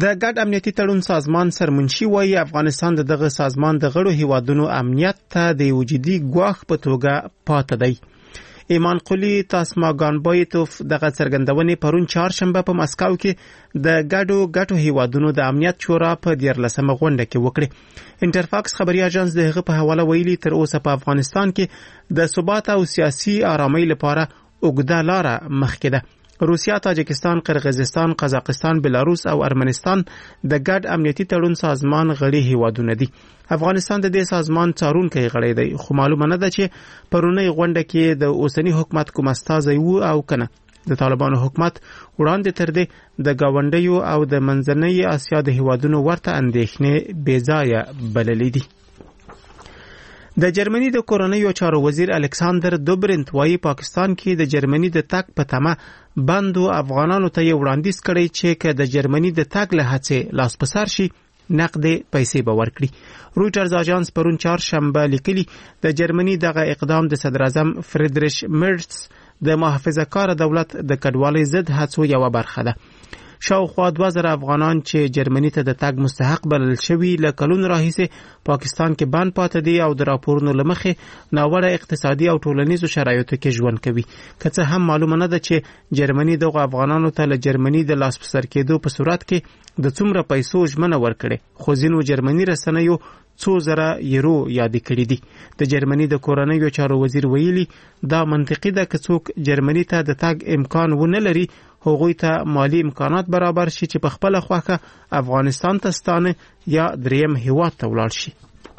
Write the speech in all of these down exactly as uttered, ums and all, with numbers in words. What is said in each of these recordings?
د ګډ امنیتي تړون سازمان سرمنشي وایي افغانستان دغه سازمان د غړو هیوادونو امنیت ته د وجودي ګواښ په توګه پاتې دی. ایمان قلی تاسماګانبایتوف دغه څرګندونې پرون چهارشنبه په مسکو کې د ګډو ګټو هیوادونو د امنیت شورا په دیارلسمه غونډه کې وکړه. انټرفاکس خبري اژانس دغه په حواله ویلي تر اوسه په افغانستان کې د ثبات او سیاسي آرامۍ لپاره اوږده لاره مخکې ده. روسیا، تاجکستان، قرغیزستان، قزاقستان، بلاروس او ارمنستان د ګډ امنیتي تړون سازمان غړي هیوادونه دي. افغانستان د دې سازمان څارونکی غړی دی، خو معلومه نه ده چې پرونی غونډه کې د اوسنی حکومت کوم استازی وو او کنه. د طالبانو حکومت وړاندې تر دې د گاونډیو او د منځنۍ اسیا د هیوادونو ورته اندېښنې بې ځایه بللې دي. د جرمني د کورنیو چارو وزیر الکساندر دوبرنت وايي پاکستان کې د جرمني د تګ په تمه بندو افغانانو ته یې وړاندیز کړی چې که د جرمني د تګ له هڅې لاس په سر شي نقدې پیسې به ورکړي. رویټرز اژانس پرون چهارشنبه لیکلي د جرمني دغه اقدام د صدر اعظم فریدریش مرتس د محافظه کار دولت د کډوالۍ ضد هڅو یوه برخه ده. شاوخوا دوه زره افغانان چې جرمني ته د تګ مستحق بلل شوي له کلونو راهیسې پاکستان کې بند پاتې دي او د راپورونو له مخې ناوړه اقتصادي او ټولنیزو شرایطو کې ژوند کوي. که څه هم معلومه نه ده چې جرمني دغه افغانانو ته له جرمني د لاس په سر کېدو په صورت کې د څومره پیسو ژمنه ورکړې، خو ځینو جرمني رسنیو څو زره یورو یاد کړي دي. د جرمني د کورنیو چارو وزیر ویلي دا منطقي ده که څوک جرمني ته د تګ امکان ونه لري هغوی ته مالی امکانات برابر شي چې په خپله خوښه افغانستان ته ستانه یا دریم هیواد ته ولاړ شي.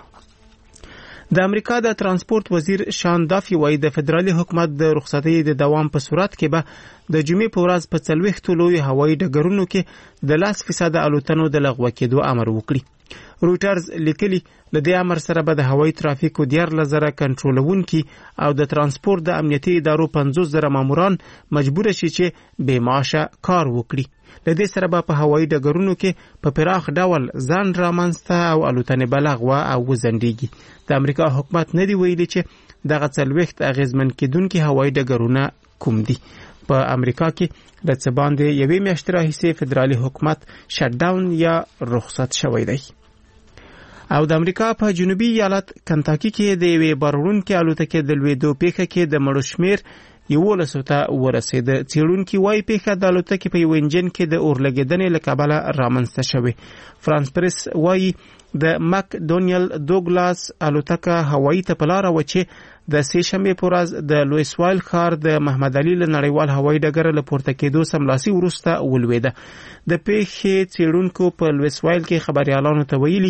د امریکا د ترانسپورت وزیر شان دافي وایي د فدرالي حکومت د رخصتۍ د دوام په صورت کې به د جمعې په ورځ په څلوېښتو لویو هوایي ډګرونو کې د لس فیصده الوتنو د لغوه کېدو امر وکړي. رویټرز لیکلي له دې امر سره به د هوایي ترافیکو دیارلس زره کنټرولونکي او د ترانسپورت د امنیتي ادارو پنځوس زره ماموران مجبور شي چې بې معاشه کار وکړي. له دې سره به په هوایي ډګرونو کې په پراخ ډول ځنډ رامنځته او الوتنې به لغوه او وځنډېږي. د امریکا حکومت نه دی ویلي چې دغه څلوېښت اغېزمن کېدونکي هوایي ډګرونه کوم دي. په امریکا کې د څه باندې یوې میاشتې راهیسې فدرالي حکومت شټ ډاون یا رخصت شوی دی. او د امریکا په جنوبي ایالت کنټاکي کې د یوې بارونکې الوتکې د لوېدو پیښه کې د مړو شمېر یولسو ته ورسېده. څېړونکي وایي پیښه د الوتکې په یو انجن کې د اورلګېدنې له کبله رامنځته شوې. فرانس پریس وایي د مک ډونیل دوګلاس الوتکه هوایي ته په لاره وه چې د سې شنبې په ورځ د لویسوایل ښار د محمد علي له نړیوال هوایي ډګره له پورته کېدو سملاسي وروسته ولوېده. د پیښې څېړونکو په لویسوایل کې خبریالانو ته ویلي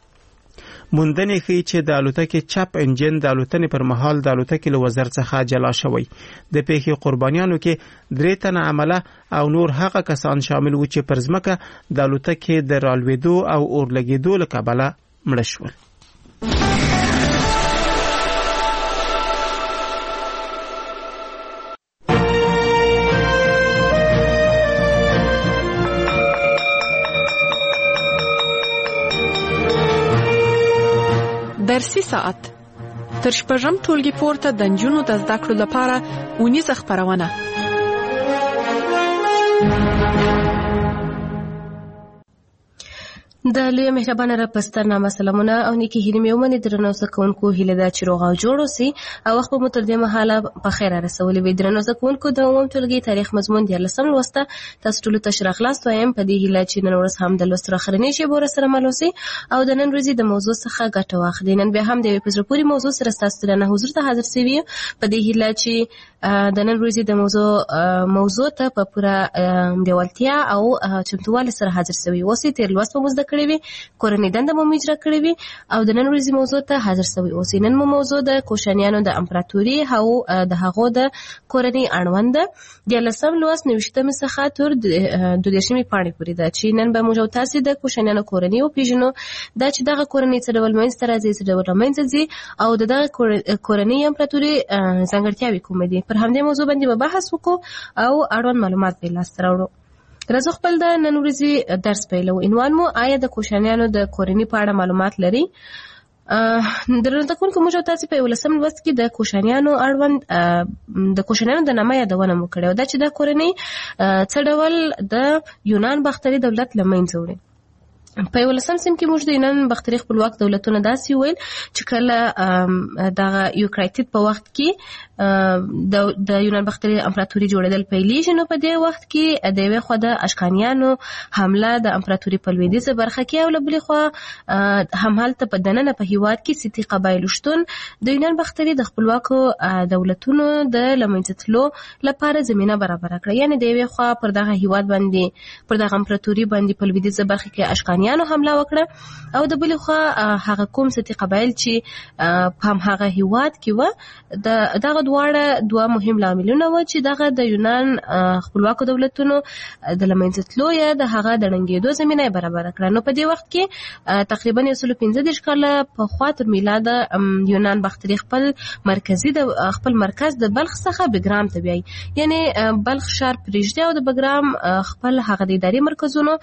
موندنې ښیي چې د الوتکې چپ انجن د الوتنې پر مهال د الوتکې له وزر څخه جلا شوی. د پیښې قربانیانو کې درې تنه عمله او نور هغه کسان شامل وو چې پر ځمکه د الوتکې د رالوېدو او اورلګېدو له کبله مړه شول. درسي ساعت تر شپږم ټولګي پورته د نجونو د زده کړو لپاره اونیزه خپرونه. د لوی مهربانه رب ستر نامه سلامونه او نیکی هیلې مې ومني درنو زکونکو هیله ده چې روغ او جوړ اوسئ او وخت مو تر دې مهاله په خیر رسولې وي. درنو زکونکو د عموم ټولګي تاریخ مضمون دیارلسم لوسته تاسو ټولو ته ښه راغلاست وایم په دې هیله چې نن ورځ هم د لوست اخرنۍ ژبه سره مل اوسئ او د نن ورځې د موضوع څخه ګټه واخلئ. نن بیا هم د یوې په زړه پورې موضوع سره ستاسو درنه حضور ته حاضر شوي په دې هیله چې د نن ورځې د موضوع موضوع ته په پوره لیوالتیا او چمتووالي سره حاضر شوي اوسئ. تېر لوست مو زده کړی وي، کورنۍ دنده مو اجرا کړې وي او د نن ورځې موضوع ته حاضر شوي اوسئ. نن مو موضوع د کوشانیانو د امپراتوري او د هغو د کورنۍ اړوند ده. دیارلسم لوست نویشتمې څخه تر دوه دېرشمې پاڼې پورې ده چې نن به موږ او تاسې د کوشانیانو کورنۍ وپېژنو، دا چې دغه کورنۍ څه ډول منځته راځي، څه ډول له منځه ځي او د دغه کورنۍ امپراتوري ځانګړتیاوې کومې دي. پر همدې موضوع باندې به بحث وکړو او اړوند معلومات به یې لاسته راوړو. راځو خپل د نن ورځې درس پیلو. عنوان مو آیا د کوشانیانو د کورنۍ په اړه معلومات لري؟ درنه تکون کوم چې تاسو په ولسم لوست کې د کوشانیانو اړوند د کوشانیانو د نامه یادونه مو کړې او دا چې د کورنۍ څه ډول د یونان باختري دولت لمنځه وړي. په ولسم سیم کې موږ د یونان باختري خپلواک دولتونه داسې ویل چې کله د یوکرایټید په وخت کې د د یونان باختري امپراتوري جوړېدل پیلېږي نو په دې وخت کې د یوې خوا د اشکانیانو حمله د امپراتوري په لویدیځه برخه کې او له بلې خوا همالته په دننه په هیواد کې سیتي قبایلو شتون د یونان باختري د خپلواکو دولتونو د لمنځه تلو لپاره زمینه برابره کړه. یعنې د یوې خوا پر دغه هیواد باندې پر دغه امپراتوري باندې په لویدیځه برخه کې اشکانیان یانو حمله وکړه او د بل خوا هغه کوم ستي قبایل چې په هم هغه هیواد کې و د دغه دواړه دوه مهم لاملونه و چې دغه د یونان خپلواکو دولتونو د لمنځه تلو یا د هغه د ړنګېدو زمینه برابر کړه. نو په دې وخت کې تقریبا یو سل پنځه دېرش کاله په خوا تر میلاد یونان باختري خپل مرکزی د خپل مرکز د بلخ څخه بګرام ته بیاي، یعنی بلخ ښار پرېږدي او د بګرام خپل هغه د اداري مرکزونو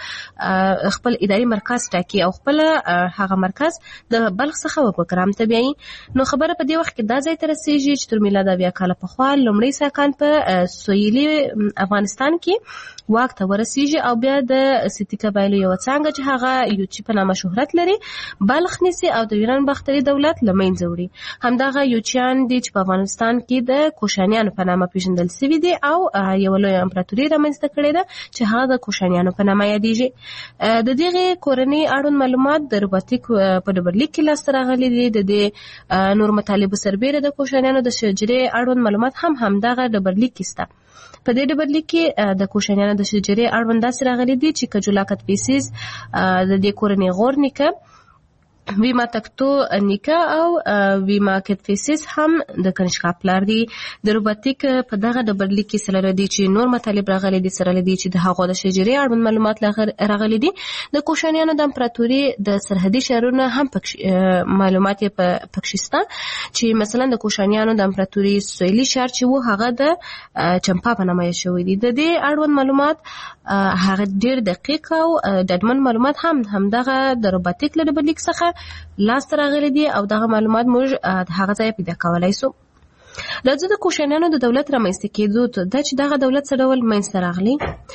خپل اداري مرکز ټاکي او خپل هغه مرکز د بلخ څخه و بګرام ته بیاي. نو خبره په دې وخت کې دا ځای ته رسېږي چې تر میلاد اویا کاله پخوا لومړی ساکان په سویلي افغانستان کې واک ته ورسېږي او بیا د سیتي قبایلو یوه څانګه چې هغه یوچي په نامه شهرت لري بلخ نیسي او د یونان باختري دولت له منځه وړي. همدغه یوچیان دي چې په افغانستان کې د کوشانیانو په نامه پېژندل سوي دي او یوه لویه امپراتوري رامنځته کړې ده چې هغه د کوشانیانو په نامه یادېږي. د دغه کورنۍ اړوند معلومات د روباتیک په ډبرلیک کې لاسته راغلي دي. د دې نور مطالبو سربیره د کوشانیانو د شجرې اړوند معلومات هم همدغه ډبرلیک کې شته. په دې ډبرلیک کې د کوشانیانو د شجرې اړوند داسې راغلي دي چې کجولا کتفیسیس د دې کورنۍ غور نیکه ویما تکتو نیکه او ویما کتفیسیس هم د کنشکا پلار دي. د روباتیک په دغه ډبرلیک کې سره دي چې نور مطالب راغلي دي سره دي چې د هغو د شجرې اړوند معلومات راغلي دي. د کوشانیانو د امپراتوري د سرحدي شهرونو هم معلومات یې پکې شته چې مثلا د کوشانیانو د امپراتوري سویلي ښار چې و هغه د چمپا په نامه شوی دي. د دې اړوند معلومات هغه ډېر دقیق او ډاډمن معلومات هم همدغه د روباتیک له ډبرلیک څخه لاسته راغلي دي او دغه معلومات موږ هغه ځای پیدا کولی سو. راځو د کوشانیانو د دولت رامنځته کېدو ته دا چې دغه دولت څه ډول منځته راغلی.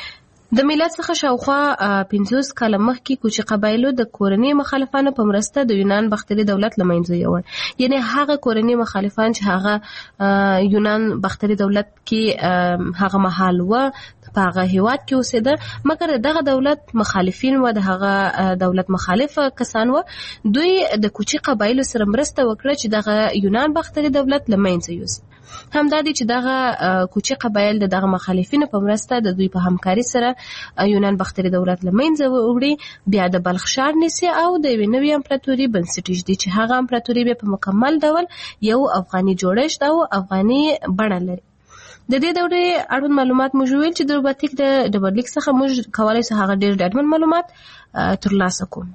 د میلاد څخه شاوخوا پنځوس کاله مخکې کوچي قبایلو د کورنۍ مخالفانو په مرسته د یونان باختري دولت له منځه یوړ. یعنی هغه کورنۍ مخالفان چې هغه یونان باختري دولت کې هغه مهال و په هغه هیواد کې اوسېده مګر دغه دولت مخالفین و د هغه دولت مخالف کسان و دوی د کوچي قبایلو سره مرسته وکړه چې دغه یونان باختري دولت له منځه یوسي. همدا دي چې دغه کوچي قبایل د دغه مخالفینو په مرسته د دوی په همکاري سره یونان باختري دولت له منځه وړي، بیا د بلخ ښار نیسي او د یوې نوې امپراتوري بنسټ ایږدي چې هغه امپراتوري بیا په مکمل ډول یو افغاني جوړښت او افغاني بڼه لري. د دې دورې اړوند معلومات موږ ویل چې د روباتیک د ډبرلیک څخه موږ کولی سو هغه ډېر ډاډمن معلومات ترلاسه کوو.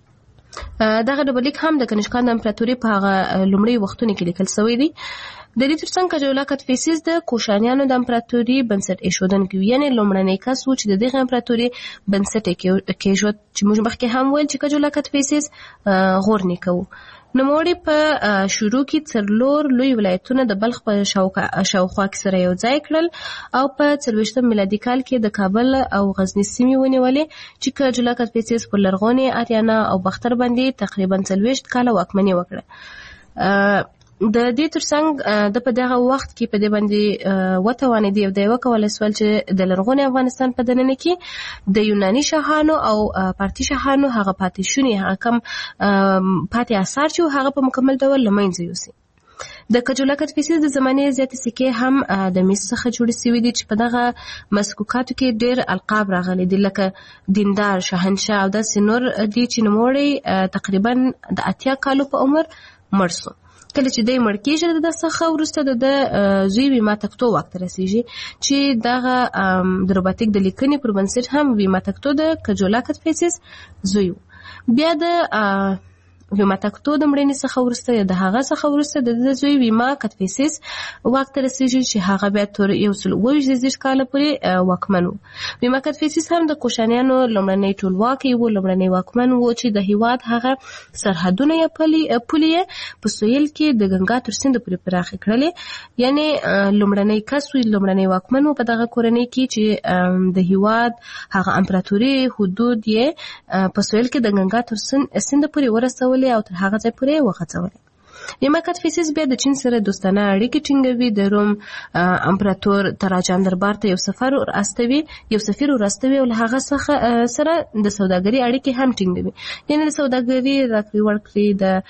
دغه ډبرلیک هم د کنشکا د امپراتوري په هغه لومړي وختونو کې لیکل سوی دی. د دې ترڅنګ کجولا کتفیسیس د کوشانیانو د امپراتوري بنسټ ایښودونکی و، یعنې لومړنی کس و چې د دغه امپراتوري بنسټ یې کېښود چې موږ مخکې هم ویل چې کجولا کتفیسیس غور نیکه و. نوموړي په شروع کې څلور لوی ولایتونه د بلخ په شاوخوا کې سره یو ځای کړل او په څلوېښتم میلادي کال کې د کابل او غزني سیمې ونیولې چې کجولا کتفیسیس پر لرغونې آریانا او باختر باندې تقریبا څلوېښت کاله واکمني وکړه. د دې ترڅنګ د په دغه وخت کې په دې باندې وتوانېدي او د یې وکولی سول چې د لرغوني افغانستان په دننه کې د یوناني شاهانو او پارتي شاهانو هغه پاتې شوني هغه کم پاتې اثار چې هغه په مکمل ډول له منځه یوسي. د کجولا کتفیسیس د زمانې زیاتې سکې هم د مس څخه جوړې سوي دي چې په دغه مسکوکاتو کې ډېر القاب راغلي دي لکه دیندار، شاهنشاه او داسې نور دي چې نوموړی تقریبا د اتیا کالو په عمر مړ سو. کله چې دی مړ کېږي د ده څخه وروسته د ده زوی ویما تکتو واک ته رسېږي چې دغه د روباتیک د لیکنې پر بنسټ هم ویما تکتو د کجولا کتفیسیس زوی و. بیا د ویما تکتو د مړینې څخه وروسته یا د هغه څخه وروسته د زوی ویما کدفیسس واک ته رسیږي چې هغه بیا تر یو سل اووه ویشت کاله پورې واکمن و. ویما کدفیسس هم د کوشانیانو لومړنی ټولواکي و، لومړنی واکمن و چې د هیواد هغه سرحدونه یا پولې په سویل کې د ګنگا تر سیند پورې پراخې کړلې. یعنی لومړنی کس و، لومړنی واکمن و په دغه کورنۍ کې چې د هیواد هغه امپراتوري حدود یې په سویل کې د ګنگا تر سیند پورې ورسولې او تر هغه ځای پورې وغځولې. ویما کدفیسس بیا د چین سره دوستانه اړیکې ټینګوي. د روم امپراتور تراجان دربار ته یو سفر ورستوي یو سفیر ورستوي او له هغه څخه سره د سوداګري اړیکې هم ټینګوي. یعنی د سوداګري راکړې ورکړې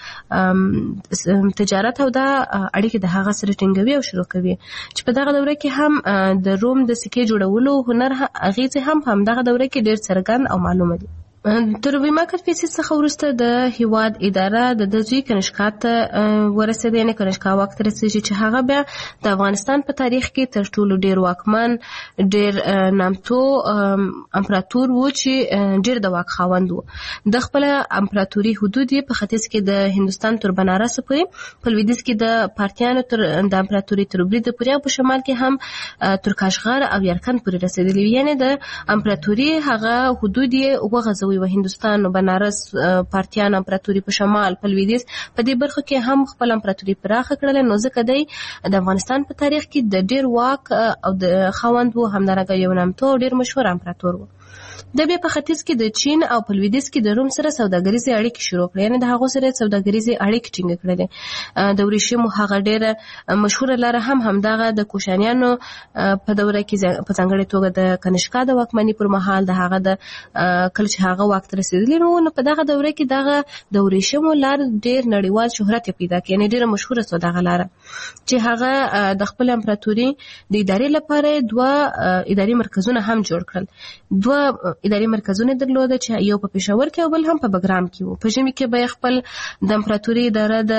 د تجارت او د اړیکې د هغه سره ټینګوي او شروع کوي چې په دغه دوره کې هم د روم د سکې جوړولو هنر اغیزې هم هم دغه دوره کې ډېر څرګند او معلومه دي. تر ویما کدفیسس څخه وروسته د هیواد اداره د د زوی کنشکا ته ورسېده. یعنې کنشکا واک ته رسېږي چې هغه بیا د افغانستان په تاریخ کې تر ټولو ډېر واکمن، ډېر نامتو امپراتور و چې ډېر د واک خاوند و. د خپله امپراتوري حدود یې په ختیځ کې د هندوستان تر بنارس پورې، په لویدیځ کې د پارتیانو تر د امپراتوري تر برید پورې او په شمال کې هم تر کاشغر او یرکن پورې رسېدلي. یعنې د امپراتوري هغه حدود یې وغځوي و هندوستان، بنارس، پارتیان امپراتوري په شمال، په لویدیځ په دې برخو کې هم خپل امپراتوري پراخه کړله. نو ځکه دی د افغانستان په تاریخ کې د ډېر واک او د خاوند و، همدارنګه یو نامتو او ډېر مشهور امپراتور و. د بیا په ختیځ کې د چین او په لویدیځ کې د روم سره سوداګریزې اړیکې شروع کړې. یعنې د هغو سره سوداګریزې اړیکې ټینګې کړلې. د ورېښمو هغه ډېره مشهوره لاره هم همدغه د کوشانیانو په دوره کې په ځانګړې توګه د کنشکا د واکمنۍ پر مهال د هغه د کله چې هغه واک ته رسېدلي نو په دغه دوره کې دغه د ورېښمو لار ډېر نړیوال شهرت یې پیدا کړ. یعنې ډېره مشهوره سوه دغه لاره چې هغه د خپل امپراتوري د ادارې لپاره دوه اداري مرکزونه هم جوړ کړل. دوه اداري مرکزونه درلوده چې یو په پېښور کې او بل هم په بګرام کې و. په ژمي کې به خپل د امپراتوري اداره د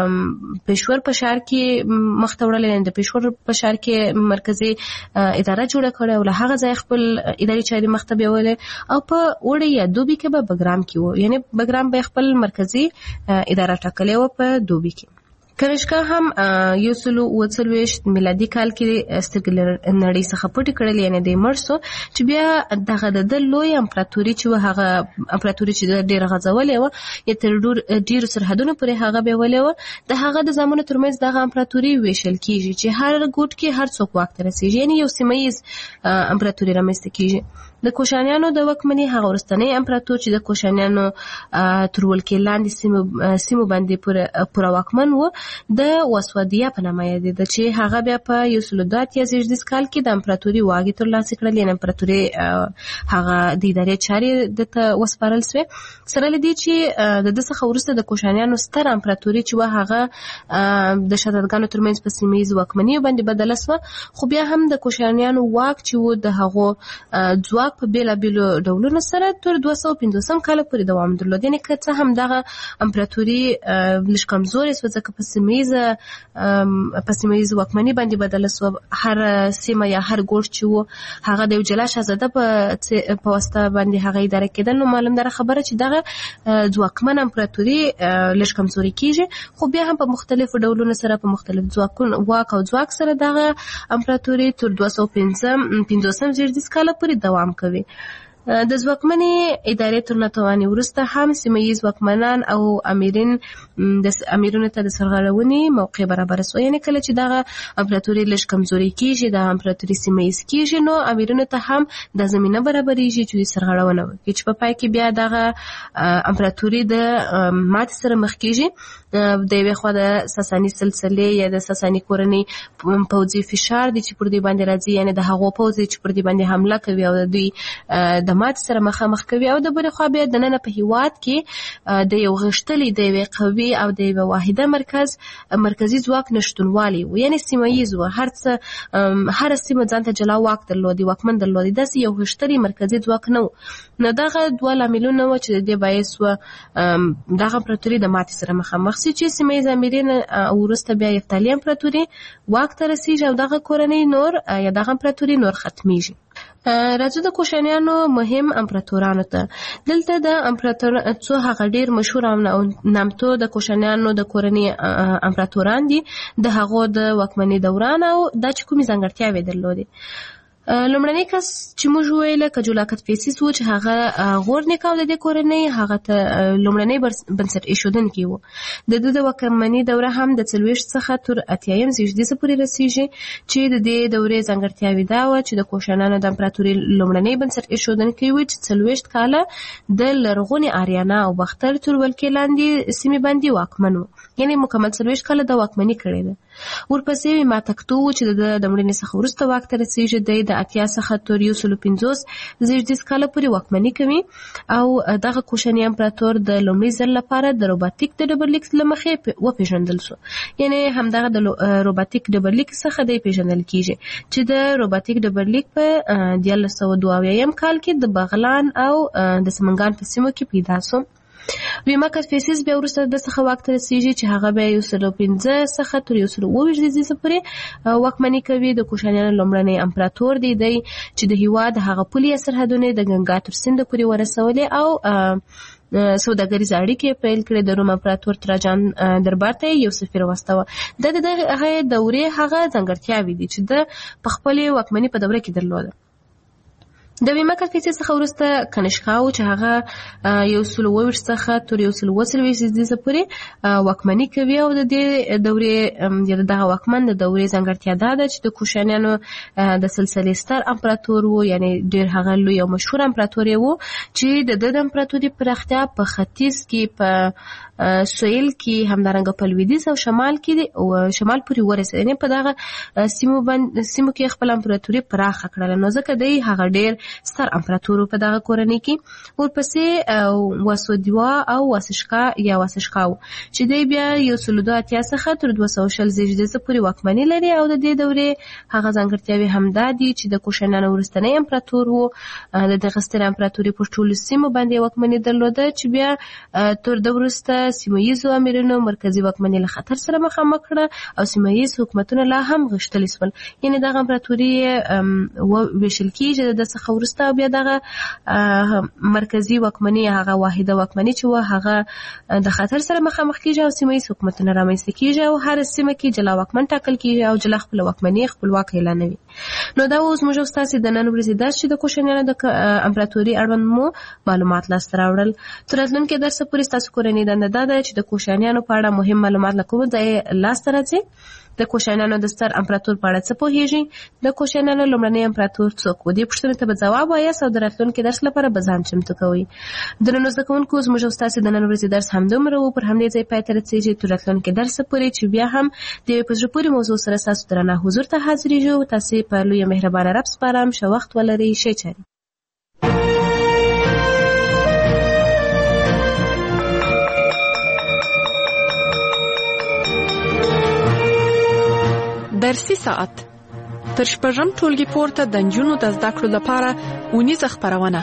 پېښور په ښار کې مخ ته وړلې، د پېښور په ښار کې مرکزي اداره جوړه کړې او له هغه ځای خپل اداري چارې مخ ته بیولې. او په اوړي یا دوبي کې به بګرام کې و. یعنې بګرام به خپل مرکزي اداره ټاکلې وه په دوبي کې. کنشکا هم یو سل اووه څلوېښت میلادي کال کې سترګې له نړۍ څخه پټې کړلې، یعنې دی مړ سو چې بیا دغه د ده لوی امپراتوري چې وه، هغه امپراتوري چې ډېره غځولې وه یا تر ډېرو سرحدونو پورې هغه بیولې وه، د هغه د زامنو ترمنځ دغه امپراتوري ویشل کېږي چې هر ګوټ کې هر څوک واک ته رسېږي. یعنې یو سیمه ییز امپراتوري رامنځته کېږي. د کوشانیانو د واکمنۍ هغه وروستنی امپراتور چې د کوشانیانو تر ولکې لاندې سیمو باندې پوره واکمن و، د وسودیه په نامه یادېده چې هغه بیا په یو سل دوه اتیا زېږدیز کال کې د امپراتوري واګې ترلاسه کړل. یعنې امپراتوري هغه د ادارې چارې دته وسپارل سوې. سره له دې چې د ده څخه وروسته د کوشانیانو ستر امپراتوري چې وه هغه د شدادګانو ترمنځ په سیمه ییزو واکمنیو باندې بدله سوه. خو بیا هم د کوشانیانو واک چې و د هغو ځواک په بېلابېلو ډولونو سره تر دوه سوه پنځوسم کاله پورې دوام درلود. یعنې که څه هم دغه امپراتوري لږ کمزورې سوه ځکه په سیمه ییزه په سیمه ییزه واکمني باندې بدله سوه. هر سیمه یا هر ګوټ چې و هغه د یو جلا شهزاده په واسطه باندې هغه اداره کېدل. نو معلوم داره خبره چې دغه ځواکمن امپراتوري لږ کمزوري کېږي. خو بیا هم په مختلفو ډولونو سره په مختلف ځواکونو واک او ځواک سره دغه امپراتوري تر دوه سوه پنځوسم زېږدیز کاله پورې دوام کوي. د ځواکمنې ادارې تر ناتوانۍ وروسته هم سیمه ییز واکمنان او امیرین د امیرونو ته د سرغړونې موقع برابره سوه. یعنې کله چې دغه امپراتوري لږ کمزوري کېږي، د امپراتوري سیمه ییز کېږي، نو امیرونو ته هم د زمینه برابرېږي چې دوی سرغړونه وکړي، چې په پای کې بیا دغه امپراتوري د ماتې سره مخ کېږي. د یوې خوا د ساساني سلسلې یا د ساساني کورنۍ پوځي فشار دی چې پر دوی باندې راځي، یعنې د هغو پوځ دی چې پر دوی باندې حمله کوي او د دوی د ماتې سره مخامخ کوي. او د بلې خوا بیا دننه په هېواد کې د یو غښتلي، د یوې قوي او د یوه واحده مرکز مرکزي ځواک نشتونوالی و. یعنې سیمه ییز و، هر څه هره سیمه ځان ته جلا واک درلودي، واکمن درلودي، داسې یو غښتلی مرکزي ځواک نه و. نو دغه دوه لاملونه وه چې د دې باعث وه دغه امپراتوري د ماتې سره مخامخ سي چې سیمه ییز امیرین او وروسته بیا یفتالي امپراتوري واک ته رسېږي او دغه کورنۍ نور یا دغه امپراتوري نور ختمیږي. راځو د کوشانیانو مهم امپراتورانو ته. دلته د امپراتور څو هغه ډیر مشهور او نامتو د کوشانیانو د کورنۍ امپراتوران دي، د هغو د واکمنۍ دوران او دا چې کومې ځانګړتیاوې درلودې. لومړنی کس چې موږ ویل کجولا کتفیسیس و چې هغه غور نیکاو د دې کورنۍ، هغه ته لومړنی بنسټ ایښودونکی و. د ده د واکمنۍ دوره هم د څلوېښت څخه تر اتیایم زېږدیزه پورې رسیږي، چې د دې دورې ځانګړتیاوې دا وه چې د کوشانیانو د امپراتورۍ لومړنی بنسټ ایښودونکی و چې څلوېښت کاله د لرغونې آریانا او باختر تر ولکې لاندې سیمې باندې واکمن و، یعنې مکمل څلوېښت کاله د واکمني کړې ده. ورپسې ماتکتو و چې د د مړینې څخه وروسته واک ته رسیږي، دی د اتیا څخه تر یو سلو پنځوس زېږدیز کاله پورې واکمني کوي. او دغه کوشاني امپراتور د لومړي ځل لپاره د روباتیک د ډبرلیک له مخې وپېژندل شو، یعنې همدغه د روباتیک ډبرلیک څخه دی پېژندل کیږي چې د روباتیک ډبرلیک په دیارلس سوه دوه اویایم کال کې د بغلان او د سمنګان په سیمو کې پیدا شو. ویما کتفیسیس بیا وروسته د څخه واک ته رسیږي چې هغه بیا یو سلو پنځه څخه تر یو سلو اووه زېږدیزه پورې واکمني کوي. د کوشانیانو لومړنی امپراتور دی دی چې د هېواد هغه پولي سرحدونه د ګنګا تر سینده پورې ورسولې او سوداګریز اړیکې پیل کړې. د روم امپراتور تراجان دربار ته یو سفیر واستاوه. دا د هغه دورې هغه ځانګړتیاوې دي چې د په خپلې واکمني په دوره کې درلوده. د ویما کتفیسیس څخه وروسته کنشکاو چې هغه یو سلو اووه څخه تر یو سلو اووه څلوېښت زېږدیزه پورې واکمني کوي. او د دې دورې یا دغه واکمن د دورې ځانګړتیا دا ده چې د کوشانیانو د سلسلې ستر امپراتور و، یعنې ډېر هغه لوی او مشهور امپراتور یې و چې د ده د امپراتورۍ پراختیا په ختیځ کې، په سویل کې، همدارنګه په لویدیځ او شمال کې او شمال پورې ورسېد، یعنې په دغه سیمو باندې سیمو کې خپل امپراتوري پراخه کړله. نو ځکه دی هغه ډېر ستر امپراتور په دغه کورنۍ کې. ورپسې واسودیوا او واسشکا یا واسشکاو چې دی بیا یو سلو دوه اتیا څخه تر دوه سوه شل زېږدیزه پورې واکمني لري. او د دې دورې هغه ځانګړتیاوې همدا دي چې د کوشانیانو وروستنی امپراتور و. د دغه سترې امپراتورۍ په ټولو سیمو باندې واکمني درلوده چې بیا تر ده وروسته سیمه ییزو امیرانو مرکزي واکمني له خطر سره مخامخ کړه او سیمه ییز حکومتونه لا هم غښتلي شول. یعنې دغه امپراتوري وویشل کېږي د ده څخه وروسته، بیا دغه مرکزي واکمني هغه واحده واکمني چې وه هغه د خطر سره مخامخ کېږي او سیمه ییز حکومتونه رامنځته کېږي او هر سیمه کې جلا واکمن ټاکل کېږي او جلا خپله واکمني خپلواک اعلانوي. نو دا اوس موږ ستاسې د نن ورځې درس چې د کوشانیانو د امپراتورۍ اړوند مو معلومات لاسته راوړل. تر راتلونکي درسه پورې ستاسو کورنۍ دنده دا ده چې د کوشانیانو په اړه مهم معلومات له کومه ځایه لاسته راځي. د کوشانیانو د ستر امپراتور په اړه څه پوهیږئ؟ د کوشانیانو لومړنی امپراتور څوک و؟ دې پوښتنې ته به ځواب وایاست او د راتلونکي درس لپاره به ځان چمتو کوئ. درنو زده کوونکو، زموږ او ستاسې د نن ورځې درس همدومره و. پر همدې ځای پای ته رسېږي تر راتلونکي درسه پورې چې بیا هم د یوې په زړه پورې موضوع سره ستاسو درنه حضور ته حاضرېږو. تاسې په لویه مهربانه رب سپارم. ښه وخت ولرئ. ښې چارې. درسي ساعت تر شپږم ټولګي پورته د نجونو د زده کړو لپاره اونیزه خپرونه.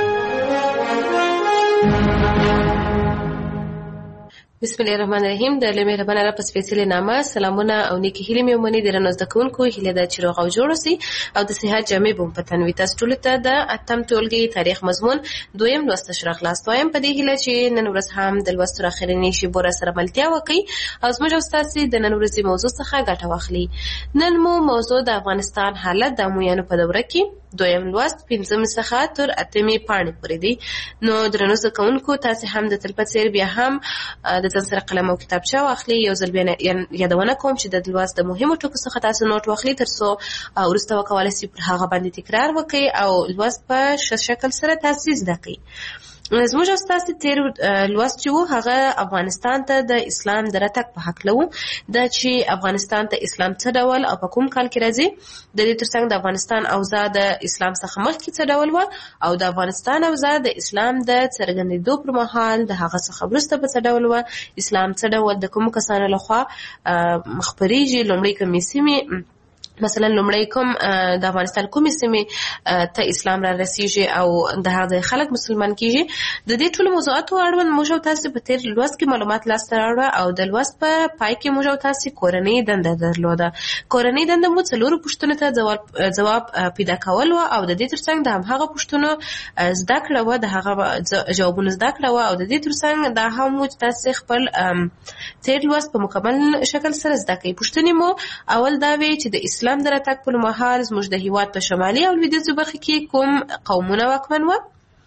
بسم الله الرحمن الرحیم. د الله مهربانه رب په سپېڅلې نامه سلامونه او نیکې هیلې مې ومني. درنو زده کوونکو، هیله ده چې روغ او جوړ اوسئ او د صحت جامې به مو په تن وي. تاسو ټولو ته د اتم ټولګي تاریخ مضمون دویم لوست ښه راغلاست وایم په دې هیله چې نن ورځ هم د لوست تر اخرنۍ شېبو راسره ملتیا وکړئ او زموږ او ستاسې د نن ورځې موضوع څخه ګټه واخلئ. نن مو موضوع د افغانستان حالت د امویانو په دوره کې دویم لوست پنځم څخه تر اتمې پاڼې پورې دی. نو درنو زده کوونکو، تاسې هم د تل په څېر بیا هم د ځان سره قلم او کتابچه واخلئ. یو ځل بیا یادونه کوم چې د لوست د مهمو ټکو څخه تاسو نوټ واخلئ تر څو وروسته وکولای شئ پر هغه باندې تکرار وکړئ او لوست په ښه شکل سره تاسې زده کړئ. زموږ او ستاسې تېر لوست چې و هغه افغانستان ته د اسلام د راتګ په هکله و. دا چې افغانستان ته اسلام څه ډول او په کوم کال کې راځي، د دې ترڅنګ د افغانستان اوضاع د اسلام څخه مخکې څه ډول وه او د افغانستان اوضاع د اسلام د څرګندېدو پر مهال د هغه څخه وروسته به څه ډول وه، اسلام څه ډول د کومو کسانو لخوا خپرېږي، لومړۍ کومې سیمې مثلا لومړی کوم د افغانستان کومې سیمې ته اسلام را رسیږي او د هغه خلک مسلمان کیږي. د دې ټولو موضوعاتو اړوند موږ او تاسو په تیر لوست کې معلومات لاسته راوړه او د لوست په پای کې موږ او تاسو کورنۍ دنده درلوده. کورنۍ دنده مو څلورو پوښتنو ته جواب جواب پیدا کول او د دې ترڅنګ د همغه پوښتنو زده کړه و د هغه جوابونه زده کړه و او د دې ترڅنګ دا هم چې تاسو خپل تیر لوست په مکمل شکل سره زده کړئ. پوښتنې مو اول دا وی چې د اسلام د راتګ په مهال زموږ د هیواد په شمالي او لویدیځو برخو کې کوم قومونه واکمن وو.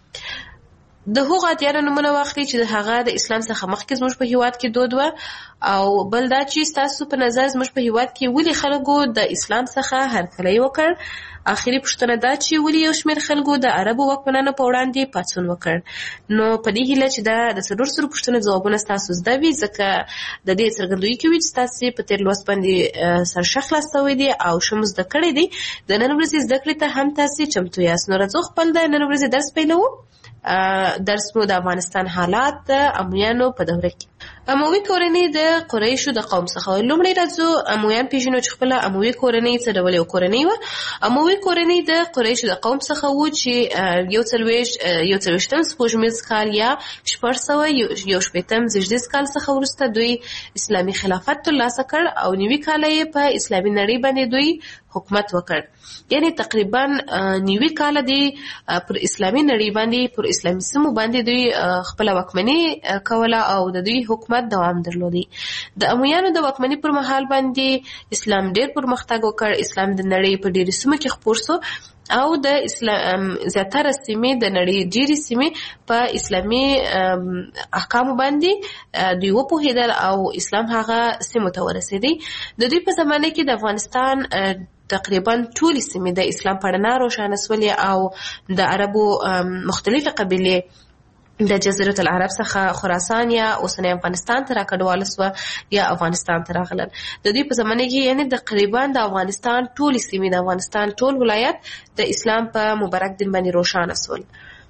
د هغو اتیانو نومونه واخلي چې هغه د اسلام څخه مخکې زموږ په هیواد کې دود و او بل دا چې تاسو په نظر زموږ په هیواد کې ولې خلکو د اسلام څخه هرکلی وکړ. اخیری پوښتنه دا چې ولې یو شمېر خلکو د عربو واکمنانو په وړاندې پاڅون وکړ. نو په دې هیله چې دا د څلور سلو پوښتنو ځوابونه ستاسو زده وي ځکه د دې څرګندوي کوي چې تاسو په تیر لوست باندې سرشخ خلاصوي دي او شمو زده کړی دي. د نن ورځې زده کړې ته هم تاسو چمتو یاست. نو راځو خپل د نن ورځې درس پیلوو. درس مو د افغانستان حالات د امویانو په دوره کې. اموي کورنۍ د قریشو د قوم څخه. لومړی راځو امویان پیژنو چې خپل اموي کورنۍ څه ډول یو کورنۍ و. اموي کورنۍ د قریشو د قوم څخه و چې یو څلوېښت یو څلوېښتم سپوږمیز کال یا شپږ سوه یو شپېتم زېږدیز کال څخه وروسته دوی اسلامي خلافت ترلاسه کړ او نوي کال یې په اسلامي نړۍ باندې دوی حکومت وکړ. یعنی تقریبا نیوي کال دی پر اسلامي نړۍ باندې پر اسلامي سیمو باندې دوی خپل واکمني کوله او د دوی حکومت دوام درلودي. د امویانو د واکمني پر مهال باندې اسلام ډېر پرمختګ وکړ. اسلام د نړۍ په ډېرو سیمو کې خپور شو او د اسلام زیاتره سیمې د نړۍ ډېرې سیمې په اسلامي احکامو باندې دوی وپوهېدل او اسلام هغه سیمو ته ورسېدی. د دوی په زمانه کې د افغانستان تقریبا ټولې سیمې د اسلام په رڼا روښانه سولې او د عربو مختلفې قبیلې د جزیرة العرب څخه خراسان یا اوسنی افغانستان ته راکډواله سوه یا افغانستان ته راغلل. د دوی په زمانه کې یعنی تقریبا د افغانستان ټولې سیمې د افغانستان ټول ولایت د اسلام په مبارک دین باندې روښانه سول.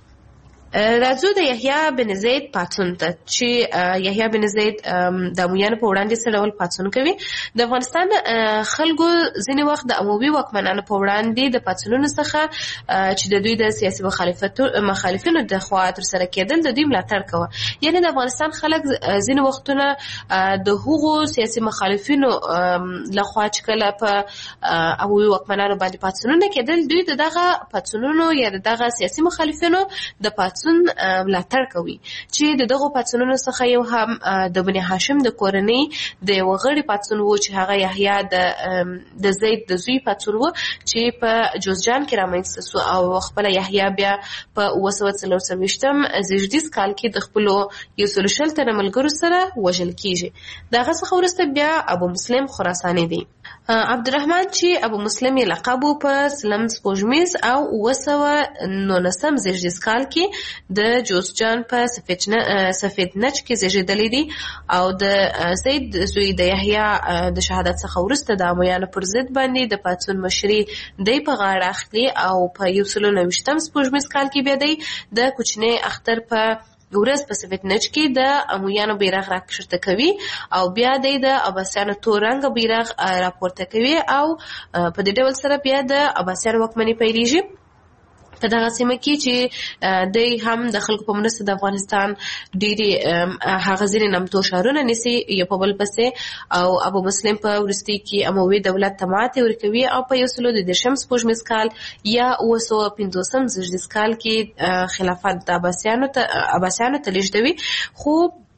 راځو د یحیی بن زید پاڅون ته چې یحیی بن زید د امویانو په وړاندې څه ډول پاڅون کوي. د افغانستان خلکو ځینې وخت د اموي واکمنانو په وړاندې د پاڅونونو څخه چې د دوی د سیاسي مخالفینو د خوا ترسره کېدل د دوی ملاتړ کوه. یعنې د افغانستان خلک ځینې وختونه د هغو سیاسي مخالفینو لخوا چې کله په اموي واکمنانو باندې پاڅونونه کېدل دوی د دغه پاڅونونو یا د دغه سیاسي مخالفینو د پاڅون ملاتړ کوي چې د دغو پاڅونونو څخه یو هم د بني هاشم د کورنۍ د یو غړي پاڅون و چې هغه یحیی د د زید د زوی پاڅون و چې په جوزجان کې رامنځته سو او خپل یحیی بیا په اوه سوه څلور څلوېښتم زېږدیز کال کې د خپلو یو سل شل تنه ملګرو سره وژل کیږي. د هغه څخه وروسته بیا ابو مسلم خراساني دی. عبدالرحمن چې ابو مسلم یې لقب و په سلم سپوږمیز او اوه سوه نولسم زېږدیز کال کې د جوزجان په سفید نج کې زیږېدلی دی او د زید زوی د یحیی د شهادت څخه وروسته د امویانو پر ضد باندې د پاڅون مشري دی په غاړه اخلي او په یو سل نهه ویشتم سپوږمیز کال کې بیا دی د کوچنی اختر په ورځ په سفید نج کې د امویانو بیرغ راکښته کوي او بیا دی د عباسیانو تور رنګه بیرغ راپورته کوي او په دې ډول سره بیا د عباسیانو واکمني پیلېږي. په دغه سیمه کې چې دوی هم د خلکو په مرسته د افغانستان ډېرې هغه ځینې نامتو ښارونه نیسي یو په بل پسې او ابو مسلم په وروستي کې اموي دولت ته ماتې ورکوي او په یو سل د دېرشم سپوږمیز کال یا اوه سوه پنځوسم زېږدیز کال کې خلافت د عباسیانو ته عباسیانو ته لېږدوي. خو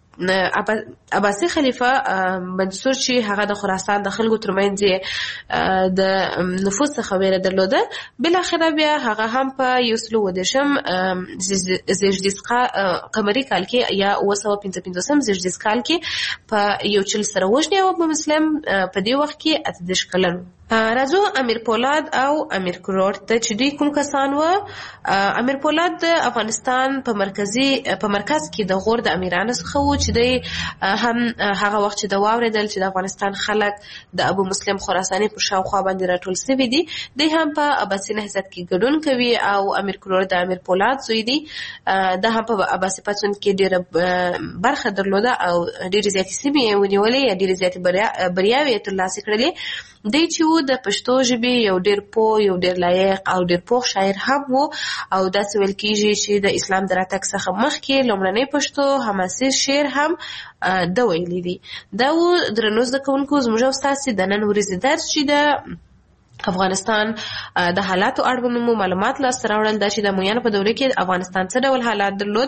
عباسي خلیفه منصور چې هغه د خراسان د خلکو ترمنځ د نفوذ څخه ویره درلوده بالاخره بیا هغه هم په یو سل اووه دېرشم زېږدیز قمري کال کې یا اوه سوه پنځه پنځوسم زېږدیز کال کې په یو چل سره وژني او ابو مسلم په دې وخت کې اته دېرش کلن. راځو امیر پولاد او امیر کروړ ته چې دوی کوم کسان و. امیر پولاد د افغانستان په مرکزي په مرکز کې د غور د امیرانو څخه و چې دوی هم هغه وخت چې د واورېدل چې د افغانستان خلک د ابو مسلم خراساني په شاوخوا باندې راټول سوي دي دوی هم په عباسي نهضت کې ګډون کوي او امیر کروړ د امیر پولاد زوی دی. دا هم په عباسي پاڅون کې ډېره برخه درلوده او ډېرې زیاتې سیمې یې ونیولې یا ډېرې زیاتې بریاوې یې ترلاسه کړلې. دی چې و د پښتو ژبې یو ډېر پوه یو ډېر لایق او ډېر پوه شاعر هم و او داسې ویل کېږي چې د اسلام د راتګ څخه مخکې لومړنی پښتو حماسي شعر هم د ویلي دي. دا و درنو زده کوونکو زموږ او ستاسې د نن ورځې درس چې د افغانستان د حالاتو اړوند مو معلومات لاسته راوړل دا چې د امویانو په دوره کې افغانستان څه ډول حالات درلود،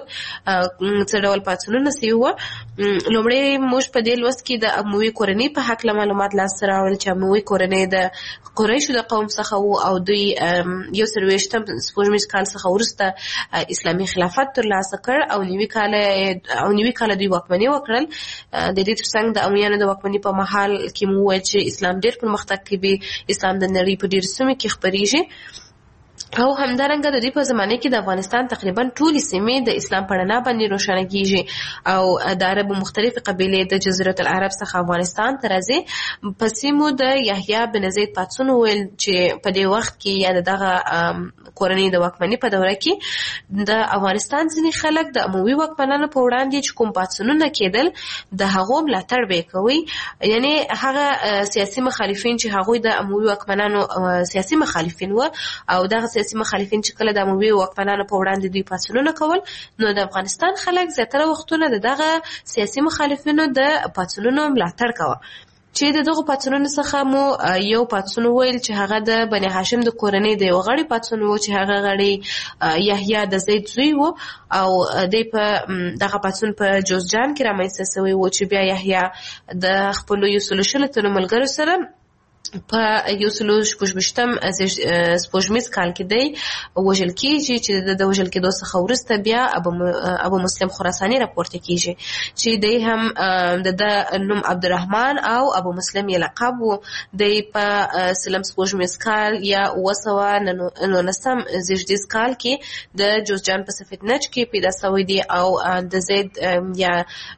څه ډول پاڅونونه سوي وو. لومړی موږ په دې لوست کې د اموي کورنۍ په هکله معلومات لاسته راوړل چې اموي کورنۍ د قریشو د قوم څخه وو او دوی یو څلوېښتم سپوږمیز کال څخه وروسته اسلامي خلافت ترلاسه کړ او نوي کاله او نوي کاله دوی واکمني وکړل. د دې ترڅنګ د امویانو د واکمني په مهال کې مو وویل چې اسلام ډېر پرمختګ کوي، اسلام د نړۍ په ډېرو سیمو کې خپرېږي او همدارنګه د دې په زمانه کې د افغانستان تقریبا ټولې سیمې د اسلام په رڼا باندې روښانه کېږي او د عربو مختلفې قبیلې د جزیرة العرب څخه افغانستان ته راځي. په سیمو د یحیی بن زید پاڅون ویل چې په دې وخت کې یا دغه کورنۍ د واکمنۍ په دوره کې د افغانستان ځینې خلک د اموي واکمنانو په وړاندې چې کوم پاڅونونه کېدل د هغو ملاتړ به یې کوي، یعنی هغه سیاسي مخالفین چې هغوی د اموي واکمنانو سیاسي مخالفین و او دغه سیاسي مخالفین چې کله د اموي واکمنانو په وړاندې دوی پاڅونونه کول نو د افغانستان خلک زیاتره وختونه د دغه سیاسي مخالفینو د پاڅونونو ملاتړ کوه. چې د دغه پاڅونونو څخه مو یو پاڅون ویل چې هغه د بني هاشم د کورنۍ د یو غړي پاڅون و چې هغه غړي یحیی د زید زوی و او د په دغه پاڅون په جوزجان کې رامنځته شوی و چې بیا یحیی د خپلو یو سلو شلو تنو ملګرو سره په یو سلو شپږویشتم سپوږمیز کال کې دی وژل کېږي چې د وژل کېدو څخه وروسته بیا ابو مسلم خراساني راپورته کېږي چې دی هم د ده نوم عبدالرحمن او ابو مسلم یې لقب و. دی په سلم سپوږمیز کال یا اوه سوه نولسم زیږدیز کال کې د جوزجان په سفید نج کې پیدا شوی دی او د زید یا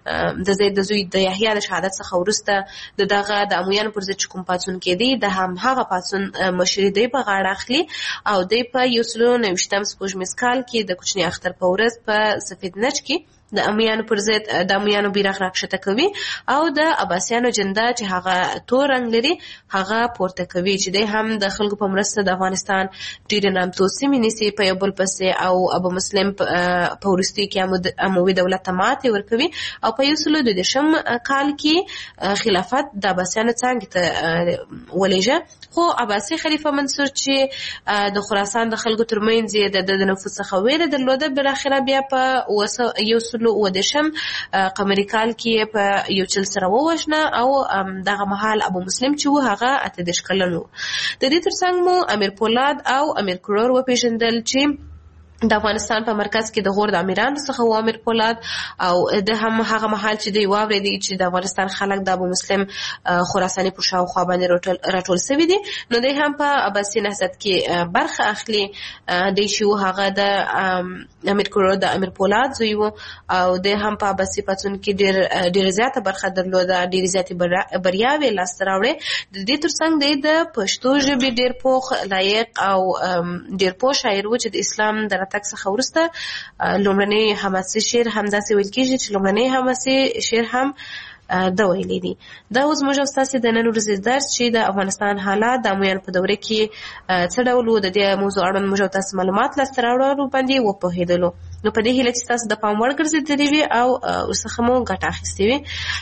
د زید د زوی د یحیی د شهادت څخه وروسته د دغه د امویانو پر ضد کوم پاڅون کې دی د هم هغه پاڅون مشري دی په غاړه اخلي او دی په یو سلو نوېشتم سپوږمیز کال کې د کوچني اختر په ورځ په سفید نج کې د امیانو پر ضد د امیانو بیرغ راکښته کوي او د عباسیانو جنده چې هغه تور رنګ لري هغه پورته کوي چې دی هم د خلکو په مرسته د افغانستان ډېرې نامتو سیمې نیسي په یو بل پسې او ابو مسلم په وروستي کې اموي دولت ته ماتې ورکوي او په یو سلو دوه دېرشم کال کې خلافت د عباسیانو څانګې ته ولېږه. خو عباسي خلیفه منصور چې د خراسان د خلکو ترمنځ یې د نفوذ څخه ویره درلوده بالاخره بیا په یو سلو اووه دېرشم قمري کال کې په یو چل سره ووژنه او دغه مهال ابو مسلم چې و هغه اته دېرش کلن و. د دې ترڅنګ مو امیر پولاد او امیر کروړ وپېژندل چې د افغانستان په مرکز کې د غور د امیرانو څخه و امیر پولاد او د هم هغه مهال چې دی واورېدی چې د افغانستان خلک د ابو مسلم خراساني په شاوخوا باندې راټول شوي دي نو دی هم په عباسي نهضت کې برخه اخلي. دی چې و هغه د امیر کروړ د امیر پولاد زوی و او دی هم په عباسي پاڅون کې ډېر ډېره زیاته برخه درلوده، ډېرې زیاتې بریاوې لاسته راوړې. د دې ترڅنګ دی د پښتو ژبې ډېر پوخ لایق او ډېر پوه شاعر و چې د اسلام د تک څخه ورسته لومړنی حماسي شعر همداسې ویل کېږي چې لومړنی حماسي شعر هم د ویلي دي. دا اوس موږ او ستاسې د نن ورځې درس چې د افغانستان حالات د امویانو په دوره کې څه ډول و د دې موضوع اړوند موږ او تاسو معلومات لاسته راوړلو باندې وپوهېدلو. نو په دې هیله چې تاسو د پام وړ ګرځېدلي وي او ورڅخه مو ګټه اخیستې وي.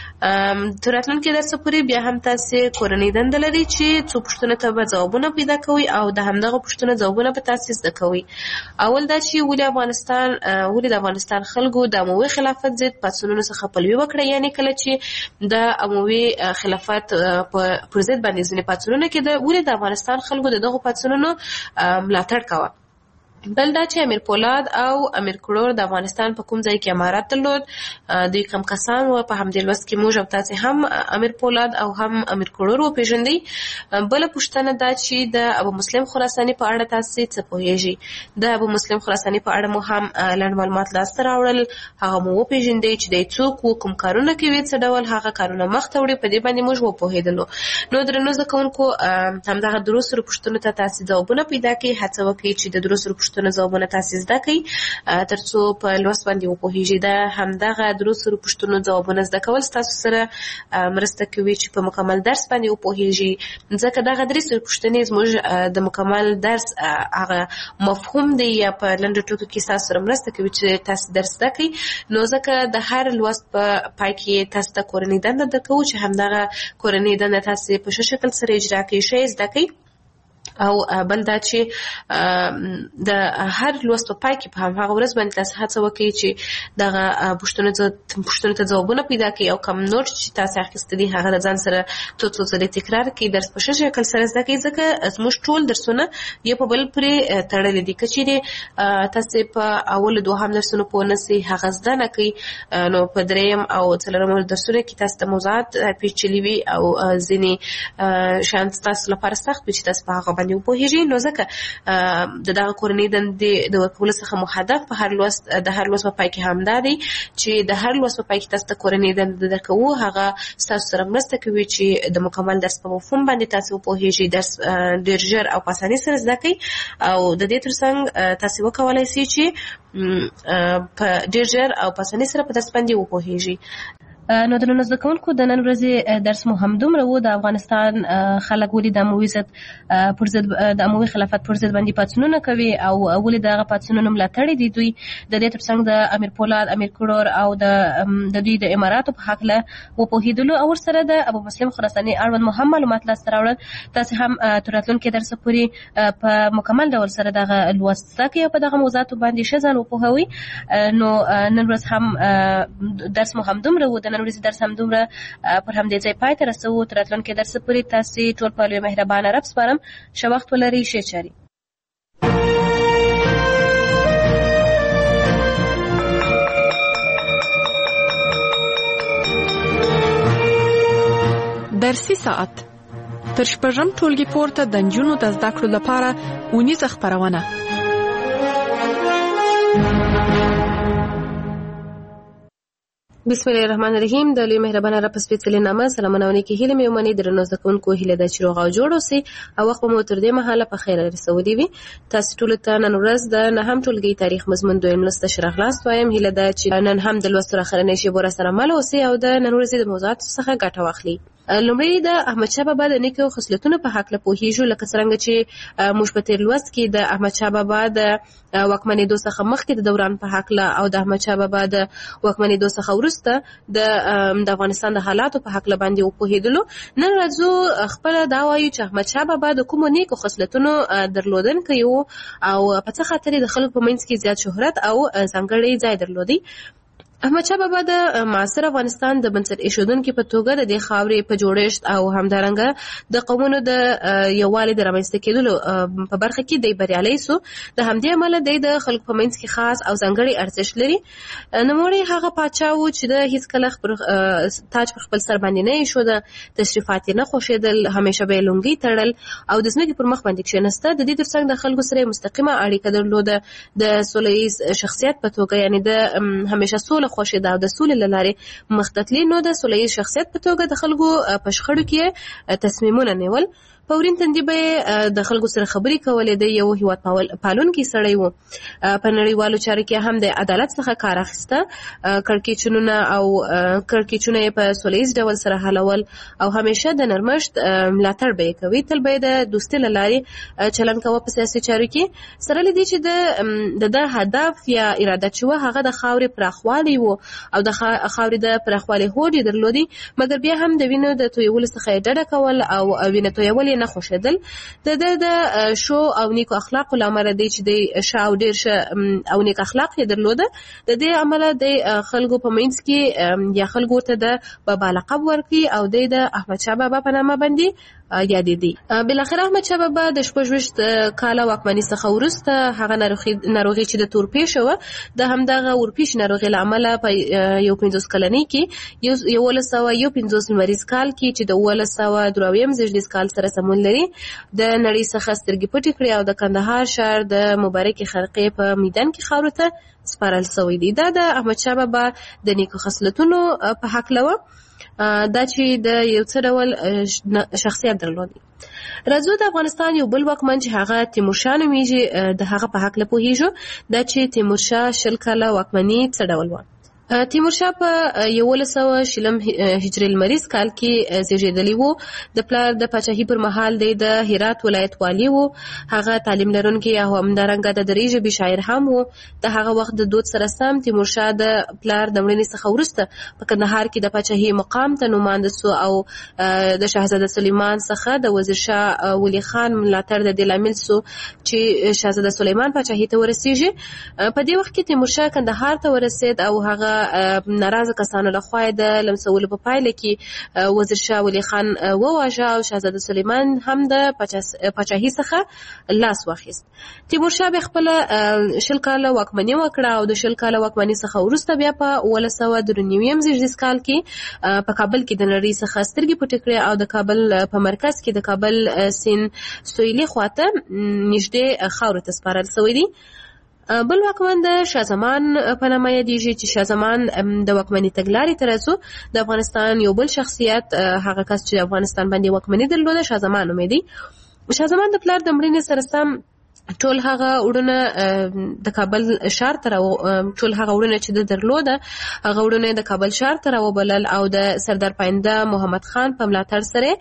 تر راتلونکي درسه پورې بیا هم تاسې کورنۍ دنده لري چې څو پوښتنو ته به ځوابونه پیدا کوئ او د همدغه پوښتنو ځوابونه به تاسې زده کوئ. اول دا چې ولې افغانستان ولې د افغانستان خلکو د اموي خلافت ضد پاڅونونو څخه پلوي وکړه، یعنې کله چې د اموي خلافت پر ضد باندې ځینې پاڅونونه کېده ولې د افغانستان خلکو د دغو پاڅونونو ملاتړ کوه. بل دا چې امیر پولاد او امیر کروړ د افغانستان په کوم ځای کې امارت درلود، دوی کم کسان و. په همدې لوست کې موږ او تاسې هم امیر پولاد او هم امیر کروړ وپېژندئ. بله پوښتنه دا چې د ابو مسلم خراساني په اړه تاسې څه پوهېږئ. د ابو مسلم خراساني په اړه مو هم لنډ معلومات لاسته راوړل، هغه مو وپېژندئ چې دی څوک و، کوم کارونه کوي، څه ډول هغه کارونه مخته وړي. په دې باندې موږ وپوهېدلو. نو درنو زده کوونکو همدغه درو سرو پوښتنو ته تاسې ځوابونه پیدا کړئ. هڅه وکړئ چې د درو سرو پوښتنو پوښتنو ځوابونه تاسو زده کړئ ترڅو په لوست باندې وپوهیږئ. دا همدغه درو سرو پوښتنو ځوابونه زده کول تاسو سره مرسته کوي چې په مکمل درس باندې وپوهیږئ، ځکه دغه درې سرو پوښتنې زموږ د مکمل درس هغه مفهوم دی یا په لنډو ټکو کې تاسو سره مرسته کوي چې تاسو درس زده کړئ. نو ځکه د هر لوست په پای کې تاسو ته کورنۍ دنده درکوو چې همدغه کورنۍ دنده تاسو په ښه شکل سره اجرا کړئ، ښه زده کړئ. او بل دا چې د هر لوست په پای کې په هغه ورځ باندې تاسو هڅه وکړئ چې دغه پوښتنو ته پوښتنو ته ځوابونه پیدا کړئ او کوم نوټ چې تاسو اخیستی دي هغه د ځان سره څو څو ځلې تکرار کړئ، درس په ښه شکل سره زده کړئ، ځکه زموږ ټول درسونه یو په بل پورې تړلي دي. که چیرې تاسو په اول دوهم درسونو پوه نه سئ، هغه زده نه کړئ، نو په دریم او څلورم درسونو کې تاسو ته موضوعات پیچلي وي او ځینې شیان تاسو لپاره سخت وي چې تاسو په هغه باندې وپوهیږئ. نو ځکه د دغه کورنۍ دندې د ورکولو څخه مو هدف په هر لوست د هر لوست په پای کې همدا دی چې د هر لوست په پای کې تاسو ته کورنۍ دنده درکوو، هغه تاسو سره مرسته کوي چې د مکمل درس په مفهوم باندې تاسو وپوهیږئ، درس ډېر ژر او په اسانۍ سره زده کړئ. او د دې ترڅنګ تاسو وکولای شئ چې په ډېر ژر او په اسانۍ سره په درس باندې وپوهیږئ. نو د نن زده کوونکو د نن ورځې درس مو هم دومره و. د افغانستان خلک ولې د اموي ضد پر ضد د اموي خلافت پر ضد باندې پاڅونونه کوي او ولې دغه پاڅونونه ملاتړي دي دوی، د دې ترڅنګ د امیر پولاد، امیر کروړ او د د دوی د اماراتو په حق له وپوهېدلو او ورسره د ابو مسلم خراساني اړوند مهم معلومات لاسته راوړل. تاسو هم تر راتلونکي درس پورې په مکمل ډول سره دغه لوست زده کړئ او په دغه موضوعاتو باندې ښه ځان وپوهوئ. نو نن ورځ هم درس مو هم دومره و. نن ورځ درس هم دومره پر همدې ځای پای ته رسوو. تر راتلونکي درس پورې تاسو ټول په لوی مهربانه رب سپارم. ښه وخت ولرئ، ښې چارې. درسي ساعت تر شپږم ټولګي پورته د نجونو د زده کړو لپاره اونیزه خپرونه. بسم الله الرحمن الرحیم. د لوی مهربانه رب سپېڅلې نامه سلامونه ونکي هیله مې ومني درنو زده کوونکو هیله ده چې روغ او جوړ اوسئ او وخت مو تر دې مهاله په خیر رسولي وي. تاسو ټول ته نن ورځ د نهم ټولګي تاریخ مضمون دویم لوست شرح لاست وایم. هیله ده چې نن هم د لوست اخرنۍ شیبو سره مل اوسئ او د نن ورځې د موضوعات څخه ګټه واخلئ. لومړی د احمد شاه بابا د نیکو خصلتونو په حق له پوهیږو، لکه څنګه چې موږ په تیر لوست کې د احمد شاه بابا د واکمنېدو څخه مخکې د دوران په حق له او د احمد شاه بابا د واکمنېدو څخه وروسته د د افغانستان د حالاتو په حق له باندې وپوهېدلو. نن راځو خپل دا وایو چې احمد شاه بابا د کومو نیکو خصلتونو درلودونکی و او په څه خاطر د خلکو په منځ کې زیات شهرت او ځانګړی ځای درلودی. احمد شاه بابا د معاصر افغانستان د بنسټ ایښودونکي په توګه د دې خاورې په جوړښت او همدارنګه د قومونو د یووالي د رامنځته کېدلو په برخه کې دی بریالی سو. د همدې امله دی د خلکو په منځ کې خاص او ځانګړی ارزښت لري. نوموړی هغه پاچا و چې د هیڅکله خپل تاج په خپل سر باندې نه ایښوده، تشریفات یې نه خوښېدل، همیشه به یې لونګۍ تړل او د ځمکې پر مخ باندې کښېناسته. د دې ترڅنګ د خلکو سره مستقیمه اړیکه درلوده. د سوله ییز شخصیت په توګه، یعنی د همیشه سوله خوښي دا د سولې لاره مختتلی. نو د سولې شخصیت په توګه د خلکو په شخړو کې تصمیمونه نیول. په ورین تندي به د خلکو سره خبرې کولې. د یو هیواد پالونکی سړی و. په نړیوالو چارو کې هم د عدالت څخه کار اخیسته. کړکېچونونه او کړکېچونه یې په سوله ییز ډول سره حلول او همیشه د نرمښت ملاتړ به یې کوي. تل به یې د دوستۍ له لارې چلند کوه په سیاسي چارو کې. سره له دې چې د د هدف یا اراده چې وه هغه د خاورې پراخوالی و او د خاورې د پراخوالي هوډ یې درلودی، مګر بیا هم د وینو د تویولو څخه یې ډډه کول او وینه تویول نه خوښېدل. د د د شو او نیکو اخلاقو له امله دی چې د ښه او ډېر ښه او نیک اخلاق یې درلوده. د دې امله د خلکو په منځ کې یا خلکو ورته د بابا لقب ورکړي او دی د احمد شاه بابا په نامه باندې یادېدی. بالاخره احمد شاه بابا د شپږ ویشت کاله واکمنۍ څخه وروسته هغه ناروغي چې د تورپېښه وه، د همدغه اورپېښې ناروغۍ له امله په یو پنځوس کلنۍ کې یولس سوه یو پنځوس لمریز کال کې چې د اوولس سوه دوه اویایم زېږدیز کال سره سمون لري، د نړۍ څخه سترګې پټې کړې او د کندهار ښار د مبارکې خرقې په میدان کې خاورو ته سپارل شوی دی. دا د احمد شاه بابا د نیکو خصلتونو په هکله وه. دا چې د یو څه ډول شخصیت درلودي. راځو د افغانستان یو بل واکمن چې هغه تیمورشاه نومیږي د هغه په حق له پوهیږو دا چې تیمورشاه شل کاله واکمني څه ډول و. تیمورشاه په یولس سوه شلم هجري لمریز کال کې زیږېدلی و. د پلار د پاچاهۍ پر مهال دی د هرات ولایت والی و. هغه تعلیم لرونکی او همدارنګه د دري ژبې شاعر هم و. د هغه وخت د دود سره سم تیمورشاه د پلار د مړینې څخه وروسته په کندهار کې د پاچاهۍ مقام ته نومانده سو او د شاهزاده سلیمان څخه د وزیر شاه ولی خان ملاتړ د دې لامل سو چې شاهزاده سلیمان پاچاهۍ ته ورسیږي. په دې وخت کې تیمورشاه کندهار ته ورسید او هغه ناراضه کسانو لخوا د لمسولو په پایله کې وزیر شاه ولی خان وواژه او شاهزاده سلیمان هم د پاچاهۍ څخه لاس واخیست. تیمورشاه به خپل شل کاله واکمني وکړه او د شل کاله واکمني څخه وروسته بیا په اوولس سوه درې نوي زیږدیز کال کې په کابل کې د نړۍ څخه سترګې پټې کړې او د کابل په مرکز کې د کابل سیند سویلي خواته نږدې خاورو ته سپارل شوی دی. بل واکمن د شاه زمان په نامه یادیږي چې شاه زمان د واکمنۍ تګلارې ته راځو. د افغانستان یو بل شخصیت هغه کس چې د افغانستان باندې واکمني درلوده شاه زمان نومیده. شاه زمان د پلار د مړینې سره سم ټول هغه وړونه د کابل ښار ته ټول هغه وړونه چې د درلوده هغه وړونه د کابل ښار ته راوبلل او د سردار پاینده محمد خان په ملاتړ سره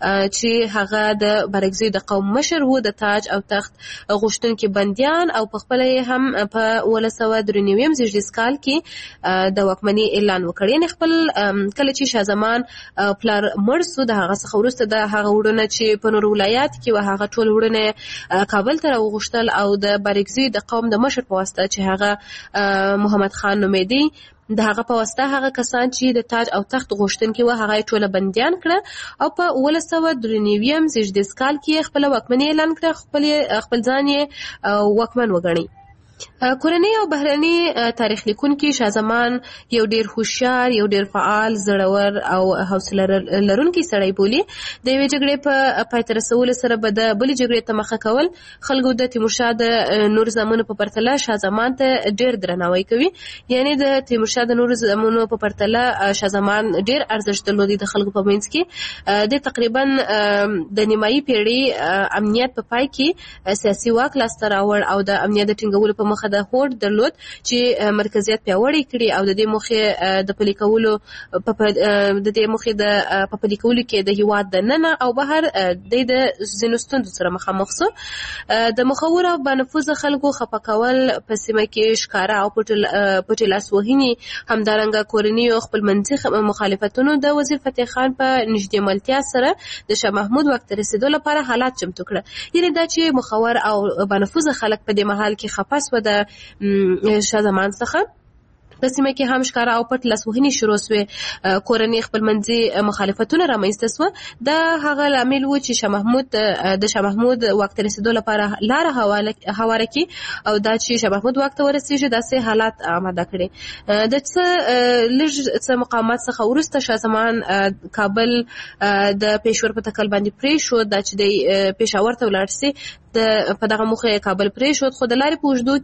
چې هغه د بارګزیو د قوم مشر وو د تاج او تخت غوښتونکي بندیان او په خپل هم په اوولس سوه درې نوي زیږدیز کال کې د واکمنۍ اعلان وکړ. یعنې خپل کله چې شاه زمان پلار مړ سو د هغه څخه وروسته د هغه وړونه چې په نور ولایات کې و هغه ټول وړونه کابل ته غوښتل او د بارګزیو د قوم د مشر په واسطه چې هغه محمد خان نومیده د هغه په واسطه هغه کسان چې د تاج او تخت غوښتونکي و هغه ټول بندیان کړه او په اوولس سوه درې نوي زیږدیز کال کې خپل واکمني اعلان کړه. خپل خپل ځان یې واکمن وګڼي. کورنۍ او بهرني تاریخ لیکونکي شاه زمان یو ډیر هوښیار یو ډیر فعال زړور او حوصله لرونکی سړی بولي. د یوې جګړې په پای ته رسولو سره به د بلې جګړې ته مخه کول. خلکو د تیمورشاه د نور زامنو په پرتله شاه زمان ته ډیر درناوی کوي. یعنی د تیمورشاه د نور زامنو په پرتله شاه زمان ډیر ارزښت درلودي د خلکو په منځ کې. د تقریبا د نیمایي پیړۍ امنیت په پای کې سیاسي واک لاسته راوړ او د امنیت د ټینګولو په مخه د هوډ درلود چې مرکزیت پیاوړی کړي او د دې موخې د پلي کولو د دې موخې د په پلي کولو کې د هیواد د ننه او بهر د ځینو ستونزو سره مخامخ سو. د مخور او بانفوذه خلکو خفه کول په سیمه کې ښکاره او پټې لاسوهنې همدارنګه کورني او خپلمنځي مخالفتونو د وزیر فتح خان په نږدې ملتیا سره د شاه محمود وخت رسیدو لپاره حالات چمتو کړه. یعنې دا چې مخور او بانفوذه خلک په دې محل کې خپه سو د شاه زمان څخه په سیمه کې هم ښکاره او پټ لاسوهنې شروع سوې. کورنۍ خپلمنځي مخالفتونه رامنځته سوه. دا هغه لامل و چې شاه محمود د شاه محمود واک ته رسیدو لپاره لاره هواره کړي او دا چې شاه محمود واک ته ورسیږي داسې حالات آماده کړي. د څه لږ څه مقاومت څخه وروسته شاه زمان کابل د پېښور په تکل باندې پرېښود. دا چې دی پېښور ته ولاړ سي په دغه موخه کابل پرېښود. خو د لارې په اوږدو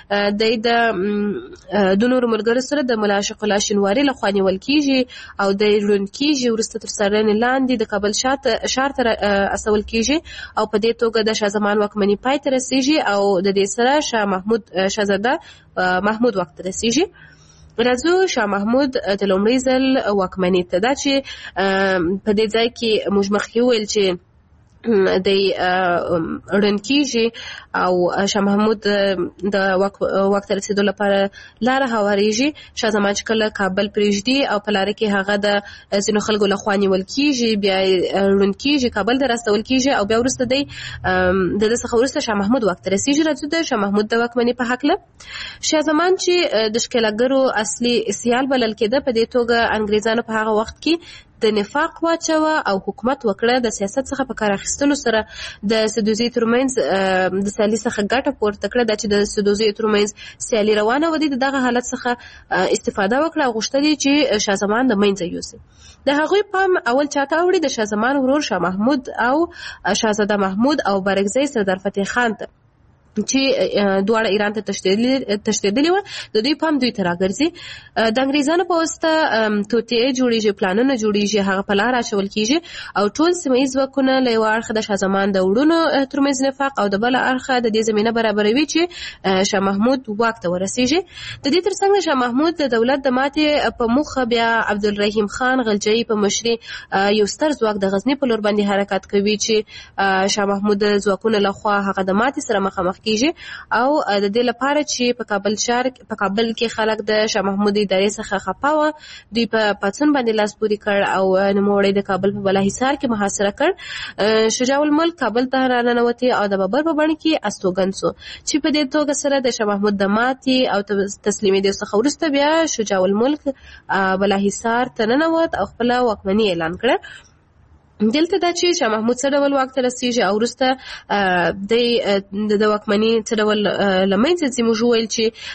کې د نورو ملګرو سره د ملا عاشق الله شینواري لخوا نیول کیږي او د ړوند کیږي وروسته تر څارنې لاندې د کابل ښار ته استول کیږي او په دې توګه د شاه زمان واکمني پای ته رسیږي او د دې سره شاه محمود شاهزاده محمود واک ته رسیږي. راځو شاه محمود د لومړي ځل واکمني ته. دا چې په دې ځای کې موږ مخکې وویل چې د ړوند کیږي او شاه محمود د واک ته رسیدو لپاره لاره هواریږي. شاه زمان چې کله کابل پرېږدي او په لاره کې هغه د ځینو خلکو لخوا نیول کیږي بیا ړوند کیږي کابل ته راستول کیږي او بیا وروسته دی د ده څخه وروسته شاه محمود واک ته رسیږي. راځو د شاه محمود د واکمنۍ په هکله. شاه زمان چې د ښکېلاګرو اصلي سیال بلل کېده په دې توګه انګریزانو په هغه وخت کې د نفاق واچوه او حکومت وکړه. د سیاست څخه په کار اخیستلو سره د سدوزي ترمنځ د سیالي څخه ګټه پورته کړه. دا چې د سدوزي ترمنځ سیالي روانه وه د دغه حالت څخه استفاده وکړه او غوښتل چې شاه زمان د منځه یوسي. د هغوی پام اول چاته اوړي د شاه زمان ورور شاه محمود او شاهزاده محمود او بارګزی سردار فتح خان ته. چې دواړه ایران ته تښتېدلي وو، د دوی پام دوی ته راګرځي. د انګریزانو په واسطه توطیې جوړېږي، پلانونه جوړېږي، هغه په لار اچول کېږي او ټول سیمه ییز ځواکونه له یوه اړخه د شاه زمان د وروڼو ترمنځ نفاق او د بله اړخه د دې زمینه برابروي چې شاه محمود واک ته ورسېږي. د دې ترڅنګ د شاه محمود د دولت د ماتې په موخه بیا عبدالرحیم خان غلجیي په مشري یو ستر ځواک د غزني په لور باندې حرکت کوي چې شاه محمود د ځواکونو لخوا هغه د ماتې سره مخامخ او د دې لپاره چې په کابل شهر په کابل کې خلک د شاه محمود ادارې څخه خپه وو، دوی په پاڅون باندې لاس پورې کړ او نوموړی د کابل په بالاحصار کې محاصره کړ. شجاع الملک کابل ته راننوتی او د بابر په بڼه کې استوګن سو، چې په دې توګه سره د شاه محمود د ماتې او تسلیمېدو څخه وروسته بیا شجاع الملک بالاحصار ته ننوت او خپل واکمني اعلان کړه. دلته دا چې شاه محمود څه ډول واک ته رسېږي او وروسته د واکمني څه ډول له منځه ځي، موږ وویل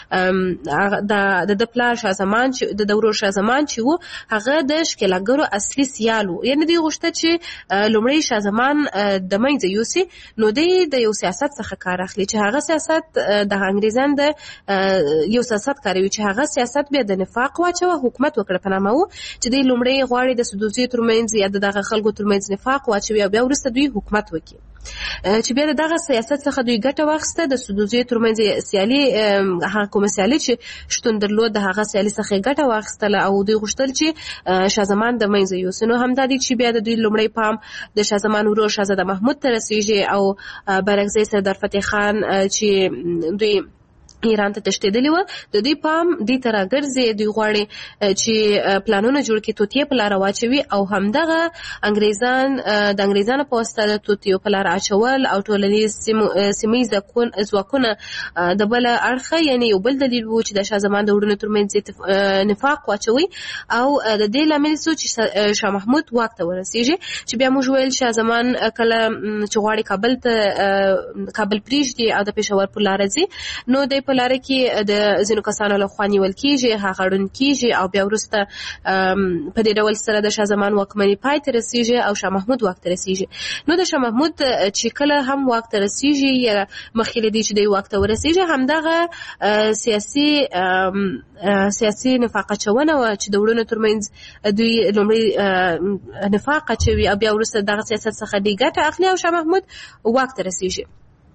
چې د د پلار شاه زمان چې د ورور شاه زمان چې و هغه د ښکېلاګرو اصلي سیال و، یعنې دوی غوښته چې لومړی شاه زمان د منځه یوسي، نو دوی د یو سیاست څخه کار اخلي چې هغه سیاست د انګریزان د یو سیاست کاروي چې هغه سیاست بیا د نفاق واچوه، حکومت وکړه په نامه و چې دوی لومړی غواړي د سدوزیو ترمنځ یا د دغه خلکو ترمنځ نفاق واچوي او بیا وروسته دوی حکومت وکړي، چې بیا دغه سیاست څخه دوی ګټه واخیسته. د سدوزیو ترمنځ سیالي هغه کومه سیالي چې شتون درلود د هغه سیالي څخه ګټه واخیستله او دوی غوښتل چې شاه زمان د منځه یوسي. نو همدا دی چې بیا د دوی لومړی پام د شاه زمان ورور شاهزاده محمود ته رسېږي او برعکس سردار فتح خان چې دوی ایران ته تښتېدلي وو، د دوی پام دوی ته راګرځي، دوی غواړي چې پلانونه جوړ کړي، توطیې په لاره واچوي او همدغه انګریزان د انګریزانو په واسطه د توطیو په لاره اچول او ټولنیز سیمه ییز ځواکونه د بله اړخه، یعنې یو بل دلیل و چې د شاه زمان د وروڼو ترمنځ نفاق واچوي او د دې لامل سو چې شاه محمود واک ته ورسېږي. چې بیا موږ ویل شاه زمان کله چې غواړي کابل ته کابل پرېږدي او د پېښور په لاره ځي، نو دی په لاره کې د ځینو کسانو لخوا نیول کېږي، هغه ړوند کېږي او بیا وروسته په دې ډول سره د شاه زمان واکمني پای ته رسېږي او شاه محمود واک ته رسېږي. نو د شاه محمود چې کله هم واک ته رسېږي یا مخکې له دې چې دی واک ته ورسېږي، همدغه سیاسي سیاسي نفاق اچونه وه چې د وروڼو ترمنځ دوی لومړی نفاق اچوي او بیا وروسته دغه سیاست څخه دوی ګټه اخلي او شاه محمود واک ته رسېږي.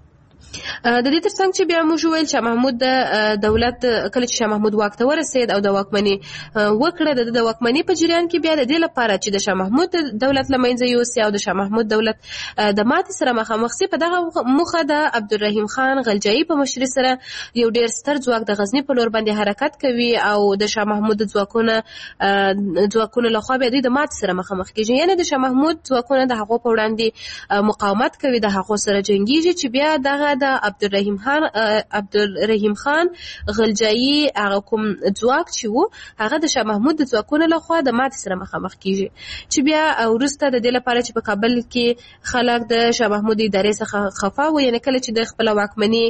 د دې ترڅنګ چې بیا موږ ویل شاه محمود د دولت کله چې شاه محمود واک ته ورسېد او د واکمني وکړه، د واکمني په جریان کې بیا د دې لپاره چې د شاه محمود دولت له منځه یوسي او د شاه محمود دولت د ماتې سره مخامخ سي، په دغه موخه د عبدالرحیم خان غلجیي په مشري سره یو ډېر ستر ځواک د غزني په لور باندې حرکت کوي او د شاه محمود ځواکونه ځواکونه لخوا بیا دوی د ماتې سره مخامخ کېږي، یعنې د شاه محمود ځواکونه د هغو په وړاندې مقاومت کوي، د هغو سره جنګېږي، چې بیا دغه د عبدالرحیم خان عبدالرحیم خان غلجیي هغه کوم ځواک چې وو هغه د شاه محمود د ځواکونو لخوا د ماتې سره مخامخ کېږي، چې بیا وروسته د دې لپاره چې په کابل کې خلک د شاه محمود ادارې څخه خفه وو، یعنې کله چې د خپله واکمني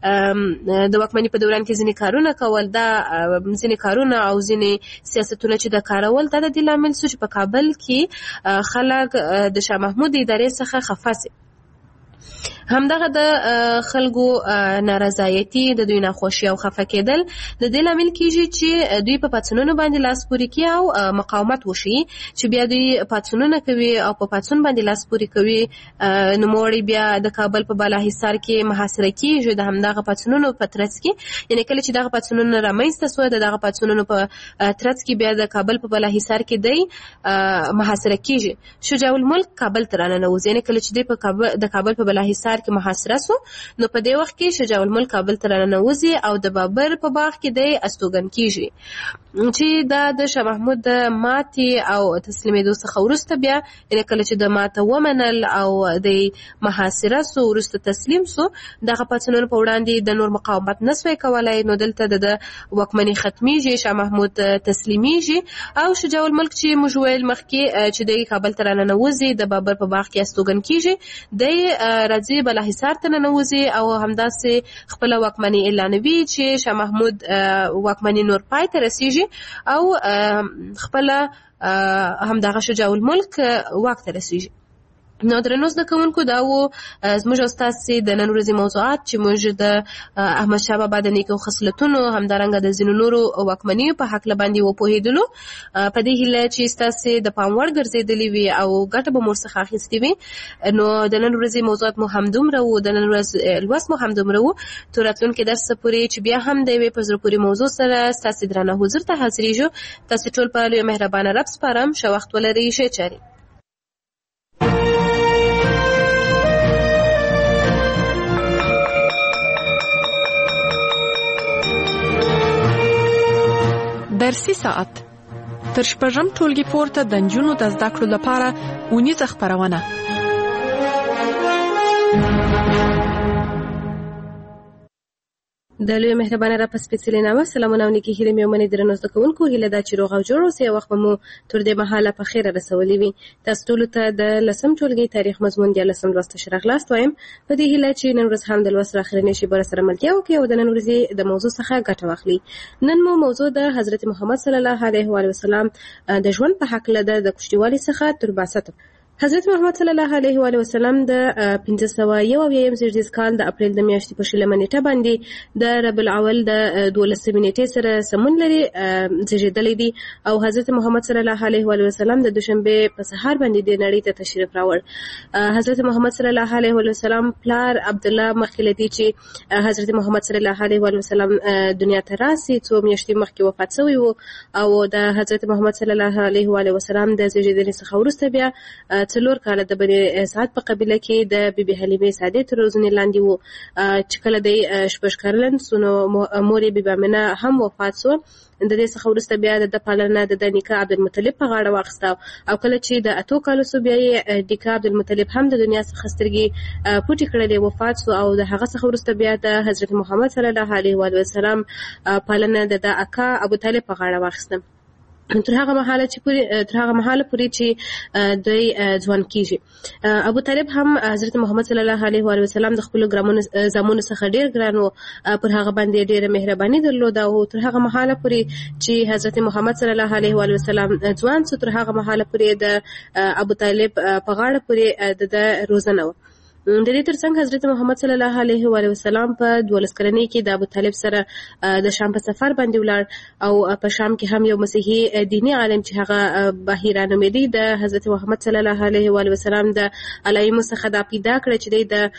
د واکمني په دوران کې ځینې کارونه کول، دا ځینې کارونه او ځینې سیاستونه چې د کارول، دا د دې لامل شو چې په کابل کې خلک د شاه محمود ادارې څخه خفه سي. همدغه د خلکو نارضایتي، د دوی ناخوښي او خفه کېدل د دې لامل کېږي چې دوی په پاڅونونو باندې لاس پورې کوي او مقاومت وشي، چې بیا دوی پاڅونونه کوي او په پاڅون باندې لاس پورې کوي، نوموړی بیا د کابل په بالاحصار کې محاصره کېږي د همدغه پاڅونونو په ترڅ کې، یعنې کله چې دغه پاڅونونه رامنځته سوه د دغه پاڅونونو په ترڅ کې بیا د کابل په بالاحصار کې دی محاصره کېږي. شجاع الملک کابل ته راننوځي، یعنې کله چې دی په کابل د کابل په بالاحصار کې محاصره سو، نو په دې وخت کې شجاع الملک کابل ته راننوځي او د بابر په باغ کې دی استوګن کېږي، چې دا د شاه محمود د ماتې او تسلیمېدو څخه وروسته بیا یعنې کله چې د ماته ومنل او د محاصره سو وروسته تسلیم سو، دغه پاڅونونو په وړاندې د نور مقاومت نه سوی کولی، نو دلته د واکمني ختمیږي، شاه محمود تسلیمیږي او شجاع الملک چې موږ ویل مخکې چې دی کابل ته راننوځي د بابر په باغ کې استوګن کېږي، دی راځي بالاحصار ته ننوځي او همداسې خپله واکمني اعلانوي چې شاه محمود واکمني نور پای ته رسېږي او خپله همدغه شجاع الملک واک ته رسېږي. نو درنو زده کوونکو دا و زموږ او ستاسې د نن ورځې موضوعات چې موږ د احمدشاه بابا د نیکو خصلتونو همدارنګه د ځینو نورو واکمنیو په هکله باندې وپوهېدلو. په دې هیله چې ستاسې د پام وړ ګرځېدلې وي او ګټه به مو ورڅخه اخیستې وي. نو د نن ورځې موضوعات مو همدومره و، د نن ورځ لوست مو همدومره و. تر راتلونکي درس پورې چې بیا هم د یوې په زړه پورې موضوع سره ستاسې درانه حضور ته حاضرېږو. تاسې ټول په لوی مهربانه رب سپارم. ښه وخت ولرئ. ښې چارې. درسي ساعت تر شپږم ټولګي پورته د نجونو د زده کړو لپاره اونیزه خپرونه. د لوی مهربانه را په سپېڅلې نامه سلامونه او نیکې هیلې مې ومنئ. درنو زده کوونکو، هیله ده چې روغ او جوړ اوسئ او وخت به مو تر دې مهاله په خیره رسولی وي. تاسو ټولو ته د لسم ټولګي تاریخ مضمون دیارلسم لوست ته ښه راغلاست وایم په دې هیله چې نن ورځ هم د لوست اخرنۍ شېبه راسره ملتیا وکړي او د نن ورځې د موضوع څخه ګټه واخلي. نن مو موضوع د حضرت محمد صلی الله علیه و وسلم د ژوند په هکله ده، د کوچنیوالي څخه تر بعثت. حضرت محمد صلی الله علیه و وسلم د پنځه سوه یو اویایم زیږدیز کال د اپریل د میاشتې په شلمه نیټه باندې د ربیع الاول د دولسمې نیټې سره سمون لري زیږېدلی دی او حضرت محمد صلی الله علیه و وسلم د دوشنبې په سهار باندې د نړۍ ته تشریف راوړ. حضرت محمد صلی الله علیه و وسلم پلار عبدالله مخکې له دې چې حضرت محمد صلی الله علیه و وسلم دنیا ته راسي څو میاشتې مخکې وفات شوی و او د حضرت محمد صلی الله علیه و وسلم د زیږېدنې څخه وروسته بیا څلور کاله د بني سعد په قبیله کې د بیبي حلیمې سعدیې تر روزنې لاندې و چې کله دی شپږ کلن سو نو مور یې بیبي امینه هم وفات سوه. د دې څخه وروسته بیا د پالنه د نیکه عبدالمطلب په غاړه واخیسته او کله چې د اتو کالو سو بیا یې نیکه عبدالمطلب هم د دنیا څخه سترګې پټې کړلې، وفات سو او د هغه څخه وروسته بیا د حضرت محمد صلی الله علیه و وسلم پالنه د اکا ابو طالب په غاړه واخیسته. تر هغه مهاله چې پوری تر هغه مهاله پوری چې دوی ځوان کیږي. ابو طالب هم حضرت محمد صلی الله علیه و وسلم د خپل ګرامونو زامونو څخه ډیر ګران و، پر هغه باندې ډیره مهرباني درلوده او تر هغه مهاله پوری چې حضرت محمد صلی الله علیه و وسلم ځوان سو تر هغه مهاله پوری د ابو طالب په غاړه پوری د روزنه و. د دې ترڅنګ حضرت محمد صلی الله علیه و وسلم په دولس کلنۍ کې د ابو طالب سره د شام په سفر باندې ولاړ او په شام کې هم یو مسیحي دینی عالم چې هغه بحیرا نومیدي د حضرت محمد صلی الله علیه و وسلم د علایمو څخه دا پیدا کړ چې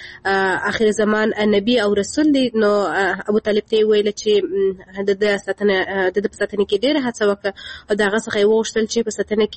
د آخر زمان نبی او رسول دی. نو ابو طالب ته ویل چې د ساتنه د په ساتنه کې ډېر هڅه وکړه او دغه څخه وغوښتل چې په ساتنه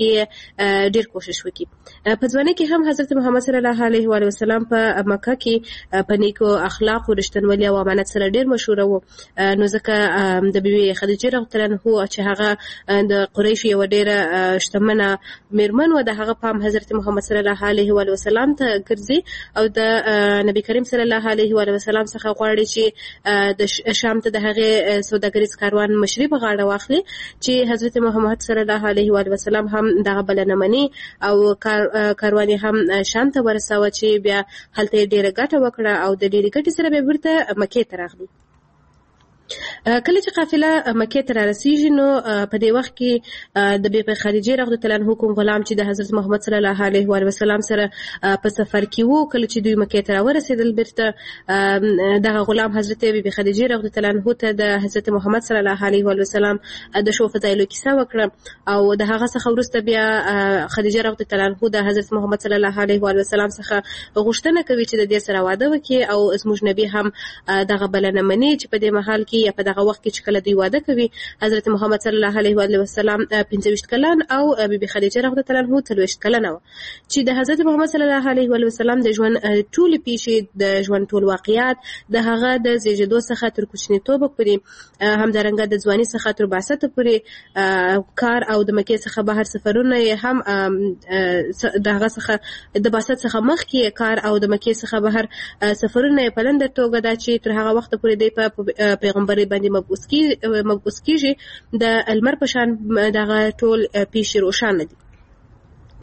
کې ډېر کوشش وکړي. په ځوانۍ کې هم حضرت محمد صلی الله علیه و وسلم په مکه کې په نیکو اخلاق او رښتینولۍ او امانت سره ډیر مشهور وو. نو ځکه د بیبي خدیجه رضی الله عنها چې هغه د قریش یو ډیره شتمنه میرمن و، د هغه پام حضرت محمد صلی الله علیه و وسلم ته ګرځي او د نبی کریم صلی الله علیه و وسلم څخه غواړي چې د شام ته د هغه سوداګریز کاروان مشري په غاړه واخلي چې حضرت محمد صلی الله علیه و وسلم هم دغه بلنه مني او کاروان هم شام ته ورساوه چې بیا هلته ډیره ګټه وکړه او د ډیرې ګټې سره به بیرته مکې ته راغلی. کله چې قافله مکې ته رارسیږي نو په دې وخت کې د بیبي خدیجه رضی الله عنها کوم غلام چې د حضرت محمد صلی الله علیه و وسلم سره په سفر کې وو، کله چې دوی مکې ته راورسېدل بیرته دغه غلام حضرت بیبي خدیجه رضی الله عنها ته د حضرت محمد صلی الله علیه و وسلم د شو فضایلو کیسه وکړه او د هغه څخه وروسته بیا خدیجه رضی الله عنها د حضرت محمد صلی الله علیه و وسلم څخه غوښتنه کوي چې د دې سره واده وکړي او زموږ نبی هم دغه بلنه مني چې په دې محل کې یا په دغه وخت کې چې کله دوی واده کوي حضرت محمد صلی الله علیه و وسلم پنځه ویشت کلن او بیبي خدیجه رضی الله عنها څلور ویشت کلنه وه چې د حضرت محمد صلی الله علیه و وسلم د ژوند ټولې پیښې د ژوند ټول واقعیات د هغه د زیږېدو څخه تر کوچنیتوبه پورې همدارنګه د ځوانۍ څخه تر بعثت پورې کار او د مکې څخه بهر سفرونه هم د هغه څخه د بعثت څخه مخکې کار او د مکې څخه بهر سفرونه په لنډه توګه دا چې تر هغه وخت پورې دی په پیغمبري باندې مبعوث کیږي مبعوث کیږي د المر په شان دغه ټول پیښې روښانه دي.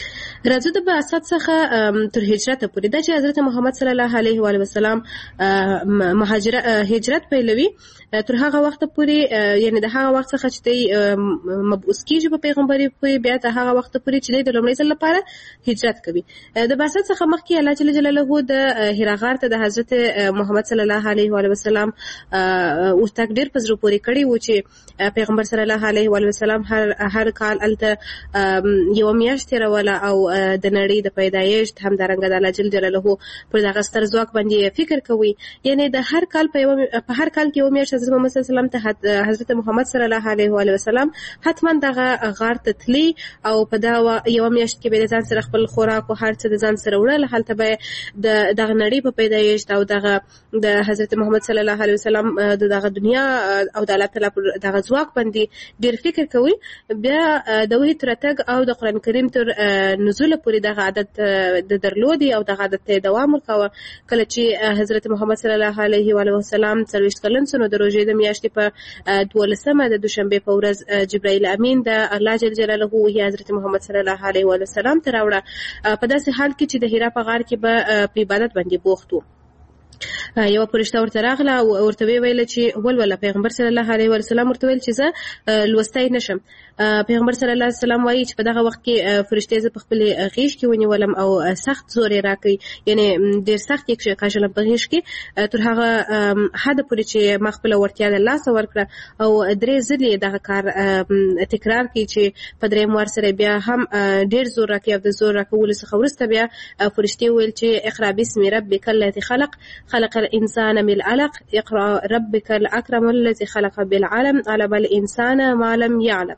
راځو د بعثت څخه تر هجرت پورې دا چې حضرت محمد صلی الله علیه و وسلم مهاجرت هجرت پیلوي تر هغه وخت پورې یعنی د هغه وخت څخه چې مبعوث کیږي په پیغمبري پورې بیا د هغه وخت پورې چې د لومړي ځل لپاره هجرت کوي. د بعثت څخه مخکې الله جل جلاله د حرا غار ته د حضرت محمد صلی الله علیه و وسلم ورتګ ډیر په زړه پورې کړی و چې پیغمبر صلی الله علیه و وسلم هر هر کال الته یو میاشت تیروله او د نړۍ د پیدایښت هم درنګ د الله جل جلاله پر دغه ستر ځواک باندې فکر کوي. یعنی د هر کال په یو په هر کال کې یو میاشت حضرت محمد صلی الله علیه وسلم ته حضرت محمد صلی الله علیه و وسلم حتما دغه غار ته تلی او په دا یو میاشت کې به ځان سره خپل خوراک او هر څه د ځان سره وړل. هلته به د دغه نړۍ په پیدایښت او دغه د حضرت محمد صلی الله علیه وسلم د دغه دنیا او د الله تعالی پر دغه ځواک باندې ډیر فکر کوي. بیا د وحی ترتګ او د قران کریم تر نزول پورې دغه عادت د درلودي او دغه عادت ته دوام ورکاوه. کله چې حضرت محمد صلی الله علیه و وسلم څلوېښت کلن شو نو د روژې د میاشتې په دولسمه د دوشنبه په ورځ جبرائیل امین د الله جل جلاله وحی حضرت محمد صلی الله علیه و وسلم ته راوړه په داسې حال کې چې د حرا په غار کې به په عبادت باندې بوخت و. یو فرشته ورته راغله او ورته ویل چې ولوله پیغمبر صلی الله علیه و سلم ورته ویل چې زه لوستای نشم. پیغمبر صلی الله علیه و سلم وایي چې په دغه وخت کې فرشته ز په خپل غیږ کې ونیولم او سخت زور یې راکړ یعنی ډیر سخت یې کاژل په غیږ کې تر هغه حد پورې چې ما خپل ورتیا د الله سره ورکړه او درې ځلې دغه کار تکرار کړي چې په درې مور سره بیا هم ډیر زور راکړي او د زور راکول څخه ورسته بیا فرشته ویل چې اقرا بسم ربک الذی خلق خلق الانسان من علق اقرا ربك الاكرم الذي خلق بالعلم علم الانسان ما لم يعلم.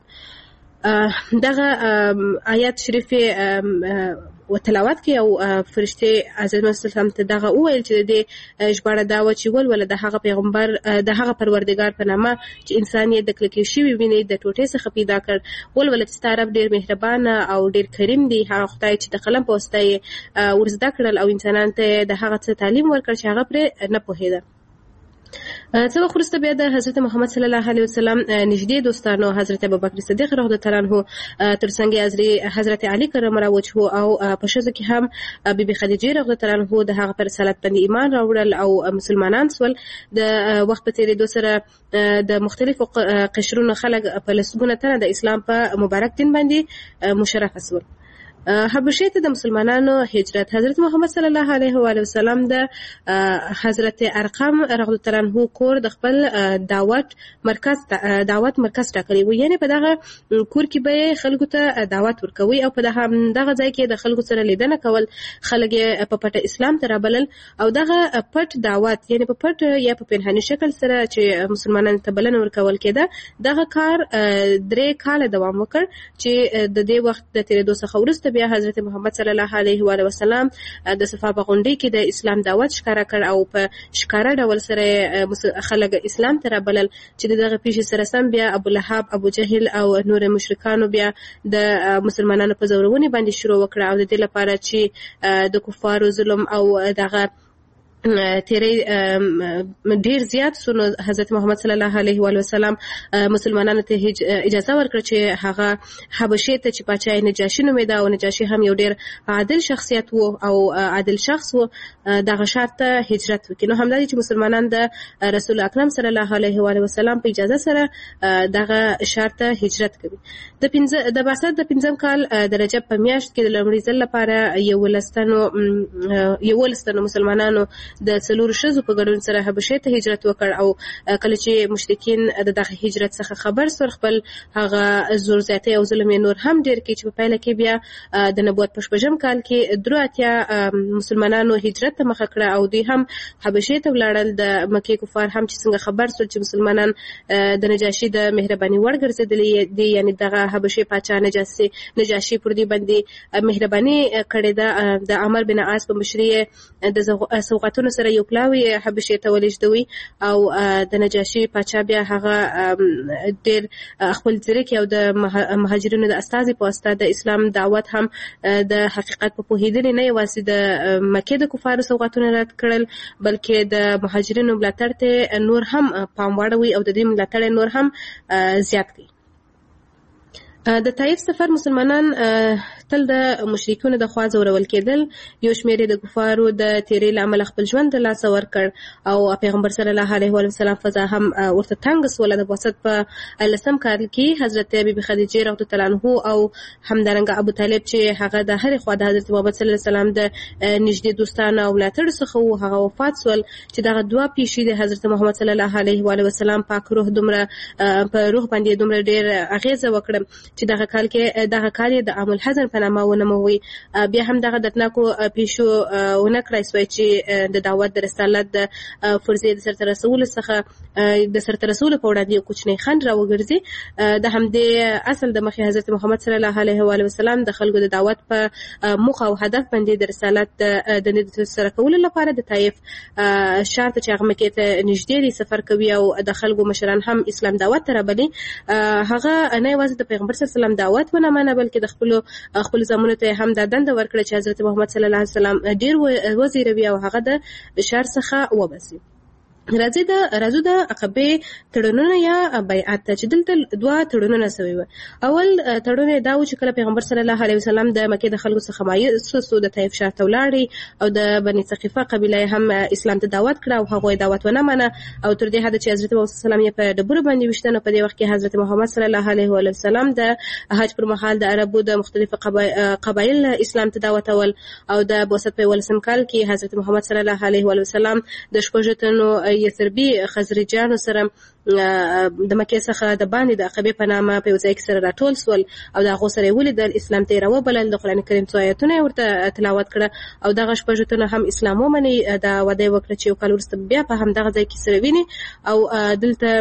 دغه آیات شریفه وتلاوت کې او فرشته حضرت محمد صلی الله علیه وسلم ته دغه وویل چې د ژباړه دا و چې ول د هغه پیغمبر د هغه پروردگار په نامه چې انسان یې د کلکې شوی ویني د ټوټې څخه پیدا کړ. ول ول چې طرف ډیر مهربان او ډیر کریم دی هغه خدای چې د قلم په واسطه ورزده کړل او انسانانو ته د هغه څه تعلیم ورکړ چې هغه پر نه پوهیده. څو وخت وروسته بیا د حضرت محمد صلی الله علیه وسلم نږدې دوستانو حضرت ابوبکر صدیق رضی الله تعالی عنه ترڅنګ حضرت علی کرم الله وجهه او په شذ کې هم بیبي خدیجه رضی الله تعالی عنها د هغه پر رسالت باندې ایمان راوړل او مسلمانان سول. د وخت په تیریدو سره د مختلفو قشرونو خلک په لسګونه تنه د اسلام په مبارک دین باندې مشرف سول. حبشه ته د مسلمانانو هجرت حضرت محمد صلی الله علیه و آله وسلم د حضرت ارقم رضی الله تعالی عنہ کور د خپل دعوت مرکز دعوت مرکز ټاکلی و. یعنی په دغه کور کې به خلکو ته دعوت ورکوي او په دغه دغه ځای کې د خلکو سره لیدنه کول خلک په پټه اسلام ته رابلل او دغه پټ دعوت یعنی په پټ یا په پنهاني شکل سره چې مسلمانانو ته بلنه ورکول کېده دغه کار درې کال دوام وکړ چې د دې وخت د تیریدو څخه وروسته بیا حضرت محمد صلی الله علیه و وسلم د صفا په غونډې کې د اسلام دعوت ښکارا کړ او په ښکارا ډول سره خلک اسلام ته رابلل چې دغه پیښې سره سم بیا ابو لهب ابو جهل او نور مشرکانو بیا د مسلمانانو په زورونې باندې شروع وکړه او د دې لپاره چې د کفارو ظلم او دغه تیری ډیر زیات سونو حضرت محمد صلی الله علیه و وسلم مسلمانانو ته اجازه ورکړه چې هغه حبشه ته چې پاچای نجاشي نومېده او نجاشي هم یو ډیر عادل شخصیت وو او عادل شخص وو دغه شرط ته هجرت وکړي. نو همدا چې مسلمانان د رسول اکرم صلی الله علیه و وسلم په اجازه سره دغه شرط ته هجرت کوي. د پنځه د بعثت د پنځم کال د رجب په میاشت کې د لومړي ځل لپاره یو ولستانو یو ولستانو مسلمانانو د څلور شذو په ګډون سره حبشه ته هجرت وکړ او کله چې مشرکین د دغه هجرت څخه خبر سر خپل هغه زور زیاتی او ظلم نور هم ډیر کې چې په پایله کې بیا د نبوت په شپږم کال کې درو اتیا مسلمانانو هجرت ته مخه کړه او دوی هم حبشه ته ولاړل. د مکه کفار هم چې څنګه خبر سول چې مسلمانان د نجاشي د مهرباني وړ ګرځېدلې دي یعنی دغه حبشه پاچا نجاشي نجاشي پر دې باندې مهرباني کړې ده د عمر بن عاص په مشرۍ د سوغاتونو سره یو پلاوی حبشه ته ولېږدوي او د نجاشي پاچا بیا هغه ډېر خپل ځیرک او د مهاجرینو د استازي په واسطه د اسلام دعوت هم د حقیقت په پوهېدنې نه یوازې د مکې د کفارو سوغاتونه رد کړل بلکې د مهاجرینو ملاتړ ته نور هم پام واړوي او د دې ملاتړ نور هم زیات کړي. د طائف سفر مسلمانان تل د مشرکینو د خوا ځورول کېدل، یو شمېر د کفارو د تیرې له امله خپل ژوند د لاسه ورکړ او پیغمبر صلی الله علیه وسلم فضا هم ورته تنګ سوله. د بعثت په لسم کال کې حضرت بیبي خدیجه رضی الله عنها او همدارنګه ابو طالب چې هغه د هرې خوا د حضرت محمد صلی الله علیه وسلم د نږدې دوستانو او ملاتړو څخه وو، هغه وفات سول چې دغه دوه پیښې د حضرت محمد صلی الله علیه وسلم پاک روح دومره په روح باندې دومره ډېر اغیزه وکړه چې دغه کال کې دغه کال د عام الحزن په نامه ونوموي. بیا هم دغه دردناکو پیښو ونه کړای سوی چې د دعوت د رسالت د فرضیې د سرته رسولو څخه د سرته رسولو په وړاندې یو کوچنی خنډ راوګرځي. د همدې اصل د مخې حضرت محمد صلی الله علیه وسلم د خلکو د دعوت په موخه او هدف باندې د رسالت د نږدې سره کولو لپاره د طائف ښار ته چې هغه مکې ته نږدې دی سفر کوي او د خلکو مشران هم اسلام دعوت ته رابلي. هغه نه یوازې د پیغمبر صلی الله علیه وسلم دعوت ونه منه بلکې د خپل خپل زمونو ته هم د دنده ورکړه چې حضرت محمد صلی الله علیه وسلم ډیر وزیروي او هغه د شر څخه وباسي. راځي د راځو د عقبه تړونونه یا بیعت چې دلته دوه تړونونه سوي وو. اول تړون دا و چې کله پیغمبر صلی الله علیه وسلم د مکې د خلکو څخه مایوسه سو د طائف ښار ته ولاړی او د بني ثقیفه قبیله هم اسلام ته دعوت کړه او هغه دعوت ونه منه او تر دې حد چې حضرت محمد صلی الله علیه وسلم یې په ډبرو باندې وشتنه. په دې وخت کې حضرت محمد صلی الله علیه وسلم د حج پر مهال د عربو د مختلفو قبایل اسلام ته دعوت ول او د بعثت په ولسم کال کې حضرت محمد صلی الله علیه وسلم د شپږ تنو یثربي خزرجانو سره د مکې څخه د باندې د عقبه په نامه په یو ځای کې سره راټول سول او د هغو سره ولیدل، اسلام ته یې راوبلل، د قرآن کریم څو آیتونه ورته تلاوت کړه او دغه شپږ تنه هم اسلام ومني. دا وعده یې وکړه چې یو کال وروسته بیا په همدغه ځای کې سره ویني او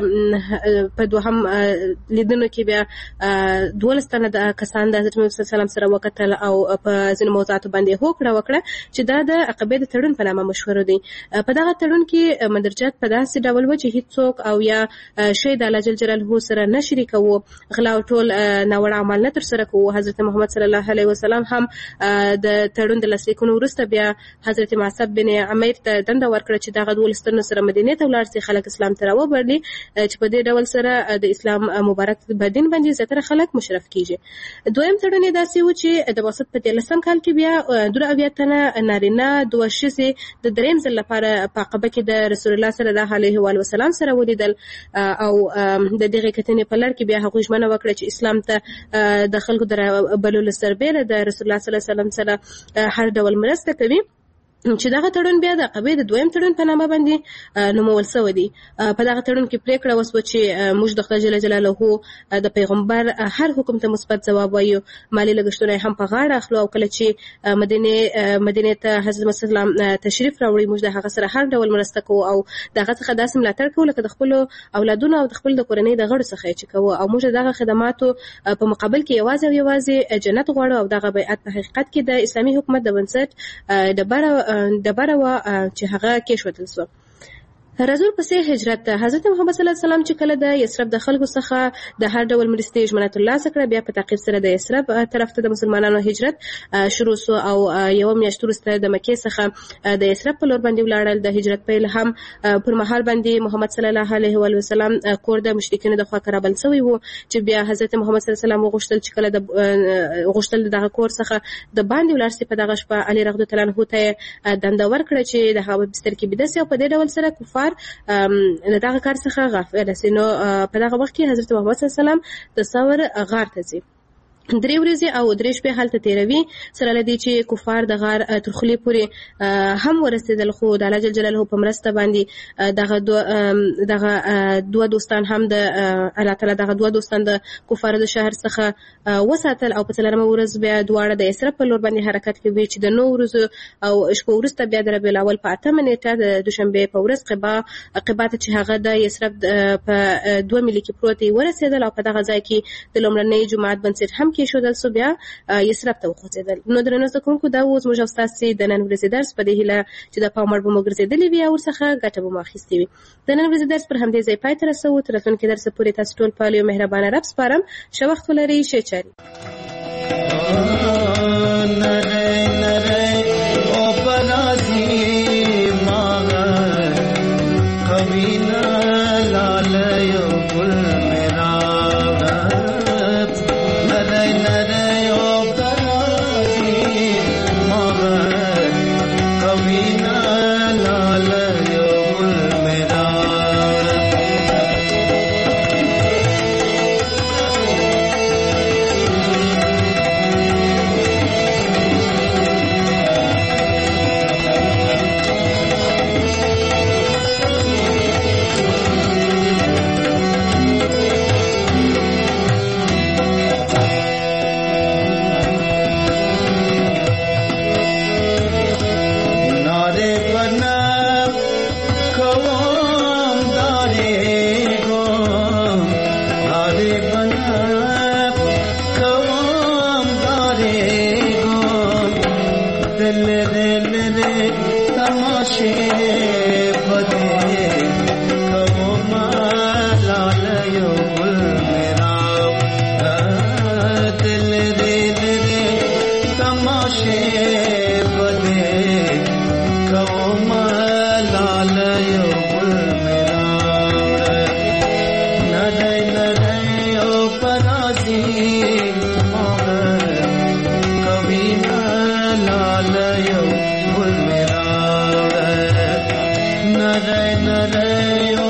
دلته په دوهم لیدنو کې بیا دولس تنه د کسان د حضرت محمد صلی الله علیه وسلم سره وکتل او په ځینو موضوعاتو باندې هوکړه وکړه چې دا د عقبه د تړون په نامه مشهور دی. په دغه تړون کې مندرجات په داسې ډول و چې هیڅوک او یا شی د الله جل جلاله سره نه شریکوو، غلا او ټول ناوړه عمل نه ترسره کوو. حضرت محمد صلی الله علیه وسلم هم د تړون د لاسلیکونو وروسته بیا حضرت معصب بن عمیر ته دنده ورکړه چې دغه دولس تنو سره مدینې ته ولاړ سي، خلک اسلام ته راوبلي چې په دې ډول سره د اسلام مبارک بدین باندې زیاتره خلک مشرف کیږي. دویم تړون داسې و چې د بعثت په دیارلسم کال کې بیا دوه اویا تنه نارینه دوه ښځې د دریم ځل لپاره په عقبه کې د رسول الله صلی الله علیه وسلم سره ولیدل او د دغه کتنې په لړ کې بیا هغوی ژمنه وکړه چې اسلام ته د خلکو د بللو سربېره د رسول الله صلی الله علیه وسلم سره هر ډول مرسته کوي. چې دغه تړون بیا د عقبه د دویم تړون په نامه باندې نومول شوی دی. په دغه تړون کې پریکړه وشوه چې موږ د خدای جل جلاله د پیغمبر هر حکم ته مثبت ځواب وایو، مالی لګښتونه هم په غاړه اخلو او کله چې مدینه مدینه ته حضرت محمد صلی الله علیه وسلم تشریف راوړي موږ د هغه سره هر ډول مرسته کوو او دغه څخه داسې ملاتړ کوو لکه د خپل اولادونو او د خپل د کورنۍ د غړو څخه چې کوو او موږ دغه خدماتو په مقابل کې یوازې او یوازې جنت غواړو او دغه بیعت په حقیقت کې د اسلامي حکومت د بنسټ د بره دبره وا چې هغه کې شوتل سو. رسول پسې هجرت حضرت محمد صلی الله علیه وسلم چې کله د یثرب د خلکو څخه د هر ډول مرستې ژمنه ترلاسه کړه بیا په تعقیب سره د یثرب طرف ته د مسلمانانو هجرت شروع سو او یو میاشت وروسته د مکې څخه د یثرب په لور باندې ولاړل. د هجرت پیل هم پر مهال باندې محمد صلی الله علیه وسلم کور د مشرکینو د خوا کرابل شوی وو چې بیا حضرت محمد صلی الله علیه وسلم غوښتل چې کله د غوښتل دغه کور څخه د باندې ولاړ سي په دغه شپه علي رضی الله عنه ته دنده ورکړه چې د هغه بستر کې بده سي او په دې ډول سره کفار د دغه کار څخه غافل سي. نو په دغه وخت کې حضرت محمد صلی الله علیه وسلم د ثور غار ته ځي، درې ورځې او درې شپې هلته تیروي سره لدی چې کفار د غار تر خولې پورې هم ورسېدل خو د الله جل جلاله په مرسته باندې دغه دوه دغه دوه دوستان هم د الله تعالی دغه دوه دوستان د کفارو د شهر څخه وساتل او په څلورمه ورځ بیا دواړه د یثرب په لور باندې حرکت کوي چې د نو ورځو او شپه وروسته بیا د ربیع الاول په اتمه نیټه د دوشنبه په ورځ قبا قبا ته چې هغه د یثرب په دوه میل کې پروت ورسېدل او په دغه ځای کې د لومړنۍ جماعت بنسټ هم کې شو سو بیا یثرب ته وخوځېدل. نو درنو زده کوونکو دا اوس موږ ستاسو د نن ورځې درس په دې هیله چې د پام وړ به مو ګرځېدلې وي او ورڅخه ګټه به مو اخیستې وي. د نن ورځې درس پر همدې ځای پای ته رسوو. تر راتلونکي درس پورې تاسو ټول په یو مهربانه رب سپارم. ښه وخت ولرئ. ښه چاري. Nare nare